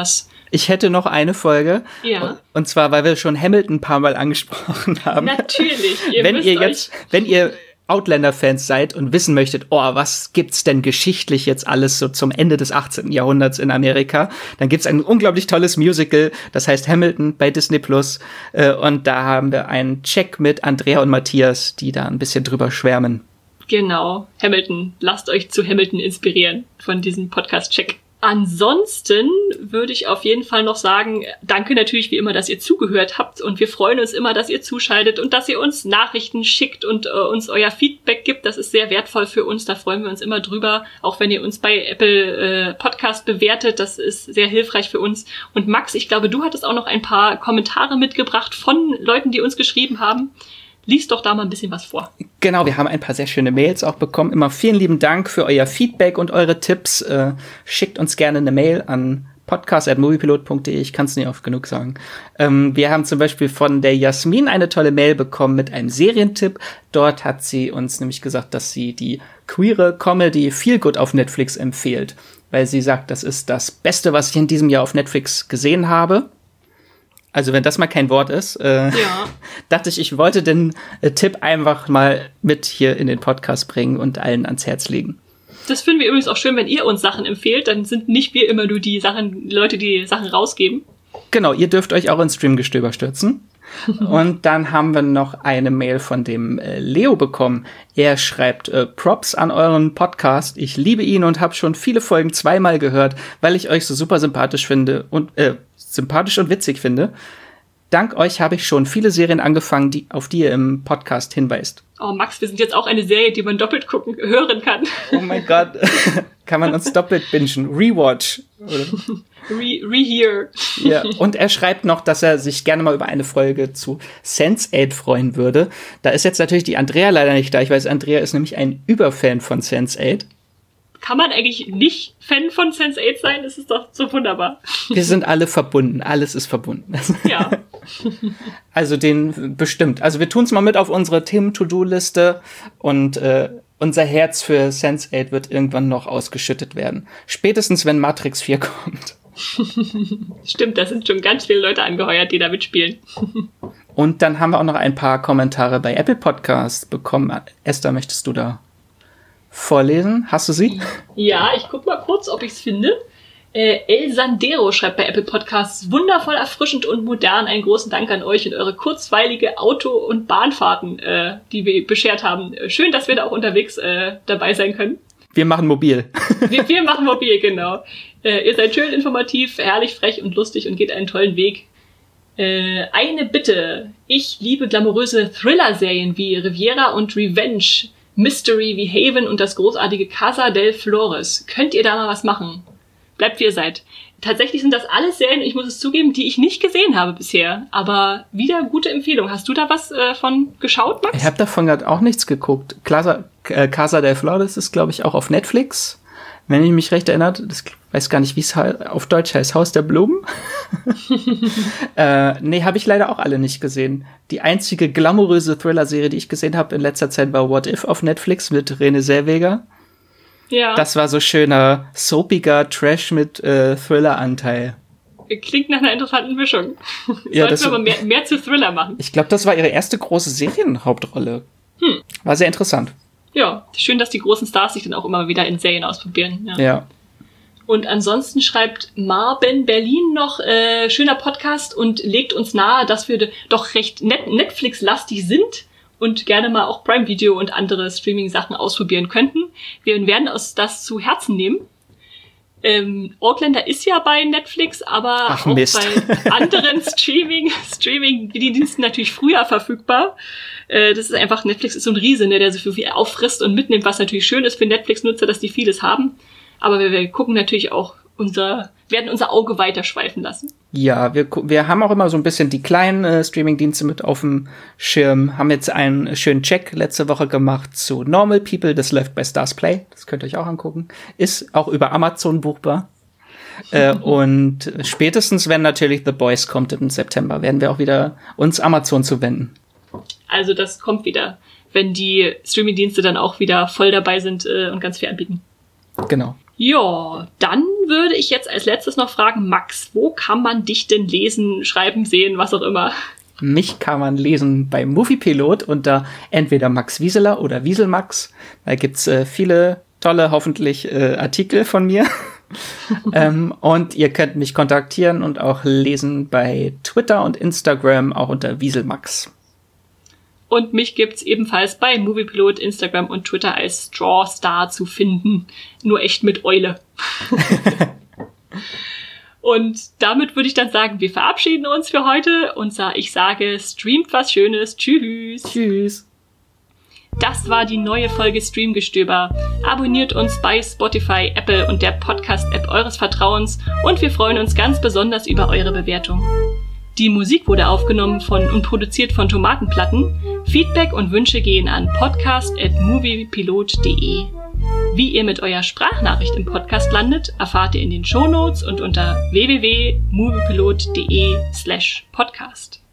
Ich hätte noch eine Folge. Ja. Und zwar, weil wir schon Hamilton ein paar Mal angesprochen haben. Natürlich. Wenn ihr Outlander-Fans seid und wissen möchtet, was gibt's denn geschichtlich jetzt alles so zum Ende des 18. Jahrhunderts in Amerika, dann gibt's ein unglaublich tolles Musical, das heißt Hamilton bei Disney+. Und da haben wir einen Check mit Andrea und Matthias, die da ein bisschen drüber schwärmen. Genau, Hamilton. Lasst euch zu Hamilton inspirieren von diesem Podcast-Check. Ansonsten würde ich auf jeden Fall noch sagen, danke natürlich wie immer, dass ihr zugehört habt und wir freuen uns immer, dass ihr zuschaltet und dass ihr uns Nachrichten schickt und uns euer Feedback gibt. Das ist sehr wertvoll für uns, da freuen wir uns immer drüber, auch wenn ihr uns bei Apple Podcast bewertet, das ist sehr hilfreich für uns. Und Max, ich glaube, du hattest auch noch ein paar Kommentare mitgebracht von Leuten, die uns geschrieben haben. Lies doch da mal ein bisschen was vor. Genau, wir haben ein paar sehr schöne Mails auch bekommen. Immer vielen lieben Dank für euer Feedback und eure Tipps. Schickt uns gerne eine Mail an podcast@moviepilot.de. Ich kann es nicht oft genug sagen. Wir haben zum Beispiel von der Jasmin eine tolle Mail bekommen mit einem Serientipp. Dort hat sie uns nämlich gesagt, dass sie die queere Comedy Feel Good auf Netflix empfiehlt. Weil sie sagt, das ist das Beste, was ich in diesem Jahr auf Netflix gesehen habe. Also wenn das mal kein Wort ist, dachte ich wollte den Tipp einfach mal mit hier in den Podcast bringen und allen ans Herz legen. Das finden wir übrigens auch schön, wenn ihr uns Sachen empfehlt, dann sind nicht wir immer nur die Leute, die Sachen rausgeben. Genau, ihr dürft euch auch ins Streamgestöber stürzen. Und dann haben wir noch eine Mail von dem Leo bekommen. Er schreibt, Props an euren Podcast. Ich liebe ihn und habe schon viele Folgen zweimal gehört, weil ich euch so super sympathisch finde und sympathisch und witzig finde. Dank euch habe ich schon viele Serien angefangen, auf die ihr im Podcast hinweist. Oh Max, wir sind jetzt auch eine Serie, die man doppelt hören kann. Oh mein Gott, kann man uns doppelt bingen. Rewatch. Rehear. Ja, und er schreibt noch, dass er sich gerne mal über eine Folge zu Sense8 freuen würde. Da ist jetzt natürlich die Andrea leider nicht da. Ich weiß, Andrea ist nämlich ein Überfan von Sense8. Kann man eigentlich nicht Fan von Sense8 sein? Das ist doch so wunderbar. Wir sind alle verbunden. Alles ist verbunden. Ja. Also den bestimmt. Also wir tun es mal mit auf unsere Themen-To-Do-Liste und unser Herz für Sense8 wird irgendwann noch ausgeschüttet werden. Spätestens, wenn Matrix 4 kommt. Stimmt, da sind schon ganz viele Leute angeheuert, die da mitspielen. Und dann haben wir auch noch ein paar Kommentare bei Apple Podcasts bekommen. Esther, möchtest du da vorlesen? Hast du sie? Ja, ich guck mal kurz, ob ich es finde. El Sandero schreibt bei Apple Podcasts, wundervoll erfrischend und modern. Einen großen Dank an euch und eure kurzweilige Auto- und Bahnfahrten, die wir beschert haben. Schön, dass wir da auch unterwegs dabei sein können. Wir machen mobil. Wir machen mobil, genau. Ihr seid schön informativ, herrlich frech und lustig und geht einen tollen Weg. Eine Bitte. Ich liebe glamouröse Thriller-Serien wie Riviera und Revenge, Mystery wie Haven und das großartige Casa del Flores. Könnt ihr da mal was machen? Bleibt wie ihr seid. Tatsächlich sind das alles Serien, ich muss es zugeben, die ich nicht gesehen habe bisher. Aber wieder gute Empfehlung. Hast du da was von geschaut, Max? Ich habe davon gerade auch nichts geguckt. Casa del Flores ist, glaube ich, auch auf Netflix. Wenn ich mich recht erinnere, das weiß gar nicht, wie es auf Deutsch heißt, Haus der Blumen. Nee, habe ich leider auch alle nicht gesehen. Die einzige glamouröse Thriller-Serie, die ich gesehen habe in letzter Zeit, war What If auf Netflix mit Renée Zellweger. Ja. Das war so schöner, soapiger Trash mit Thriller-Anteil. Klingt nach einer interessanten Mischung. Ja, sollten wir aber mehr zu Thriller machen. Ich glaube, das war ihre erste große Serienhauptrolle. War sehr interessant. Ja, schön, dass die großen Stars sich dann auch immer wieder in Serien ausprobieren. Ja. Und ansonsten schreibt Marben Berlin noch, schöner Podcast und legt uns nahe, dass wir doch recht Netflix-lastig sind und gerne mal auch Prime Video und andere Streaming-Sachen ausprobieren könnten. Wir werden uns das zu Herzen nehmen. Outlander ist ja bei Netflix, aber auch bei anderen Streaming-Diensten natürlich früher verfügbar. Das ist einfach, Netflix ist so ein Riese, ne, der so viel auffrisst und mitnimmt, was natürlich schön ist für Netflix-Nutzer, dass die vieles haben. Aber wir gucken natürlich auch werden unser Auge weiterschweifen lassen. Ja, wir haben auch immer so ein bisschen die kleinen Streaming-Dienste mit auf dem Schirm. Haben jetzt einen schönen Check letzte Woche gemacht zu Normal People. Das läuft bei Stars Play. Das könnt ihr euch auch angucken. Ist auch über Amazon buchbar. Und spätestens, wenn natürlich The Boys kommt im September, werden wir auch wieder uns Amazon zuwenden. Also das kommt wieder, wenn die Streaming-Dienste dann auch wieder voll dabei sind und ganz viel anbieten. Genau. Ja, dann würde ich jetzt als letztes noch fragen, Max, wo kann man dich denn lesen, schreiben, sehen, was auch immer? Mich kann man lesen bei Moviepilot unter entweder Max Wieseler oder Wieselmax. Da gibt's viele tolle, hoffentlich, Artikel von mir. Und ihr könnt mich kontaktieren und auch lesen bei Twitter und Instagram, auch unter Wieselmax. Und mich gibt's ebenfalls bei Moviepilot, Instagram und Twitter als Strawstar zu finden. Nur echt mit Eule. Und damit würde ich dann sagen, wir verabschieden uns für heute und ich sage, streamt was Schönes. Tschüss. Tschüss. Das war die neue Folge Streamgestöber. Abonniert uns bei Spotify, Apple und der Podcast-App eures Vertrauens und wir freuen uns ganz besonders über eure Bewertung. Die Musik wurde aufgenommen und produziert von Tomatenplatten. Feedback und Wünsche gehen an podcast@moviepilot.de. Wie ihr mit eurer Sprachnachricht im Podcast landet, erfahrt ihr in den Shownotes und unter www.moviepilot.de/podcast.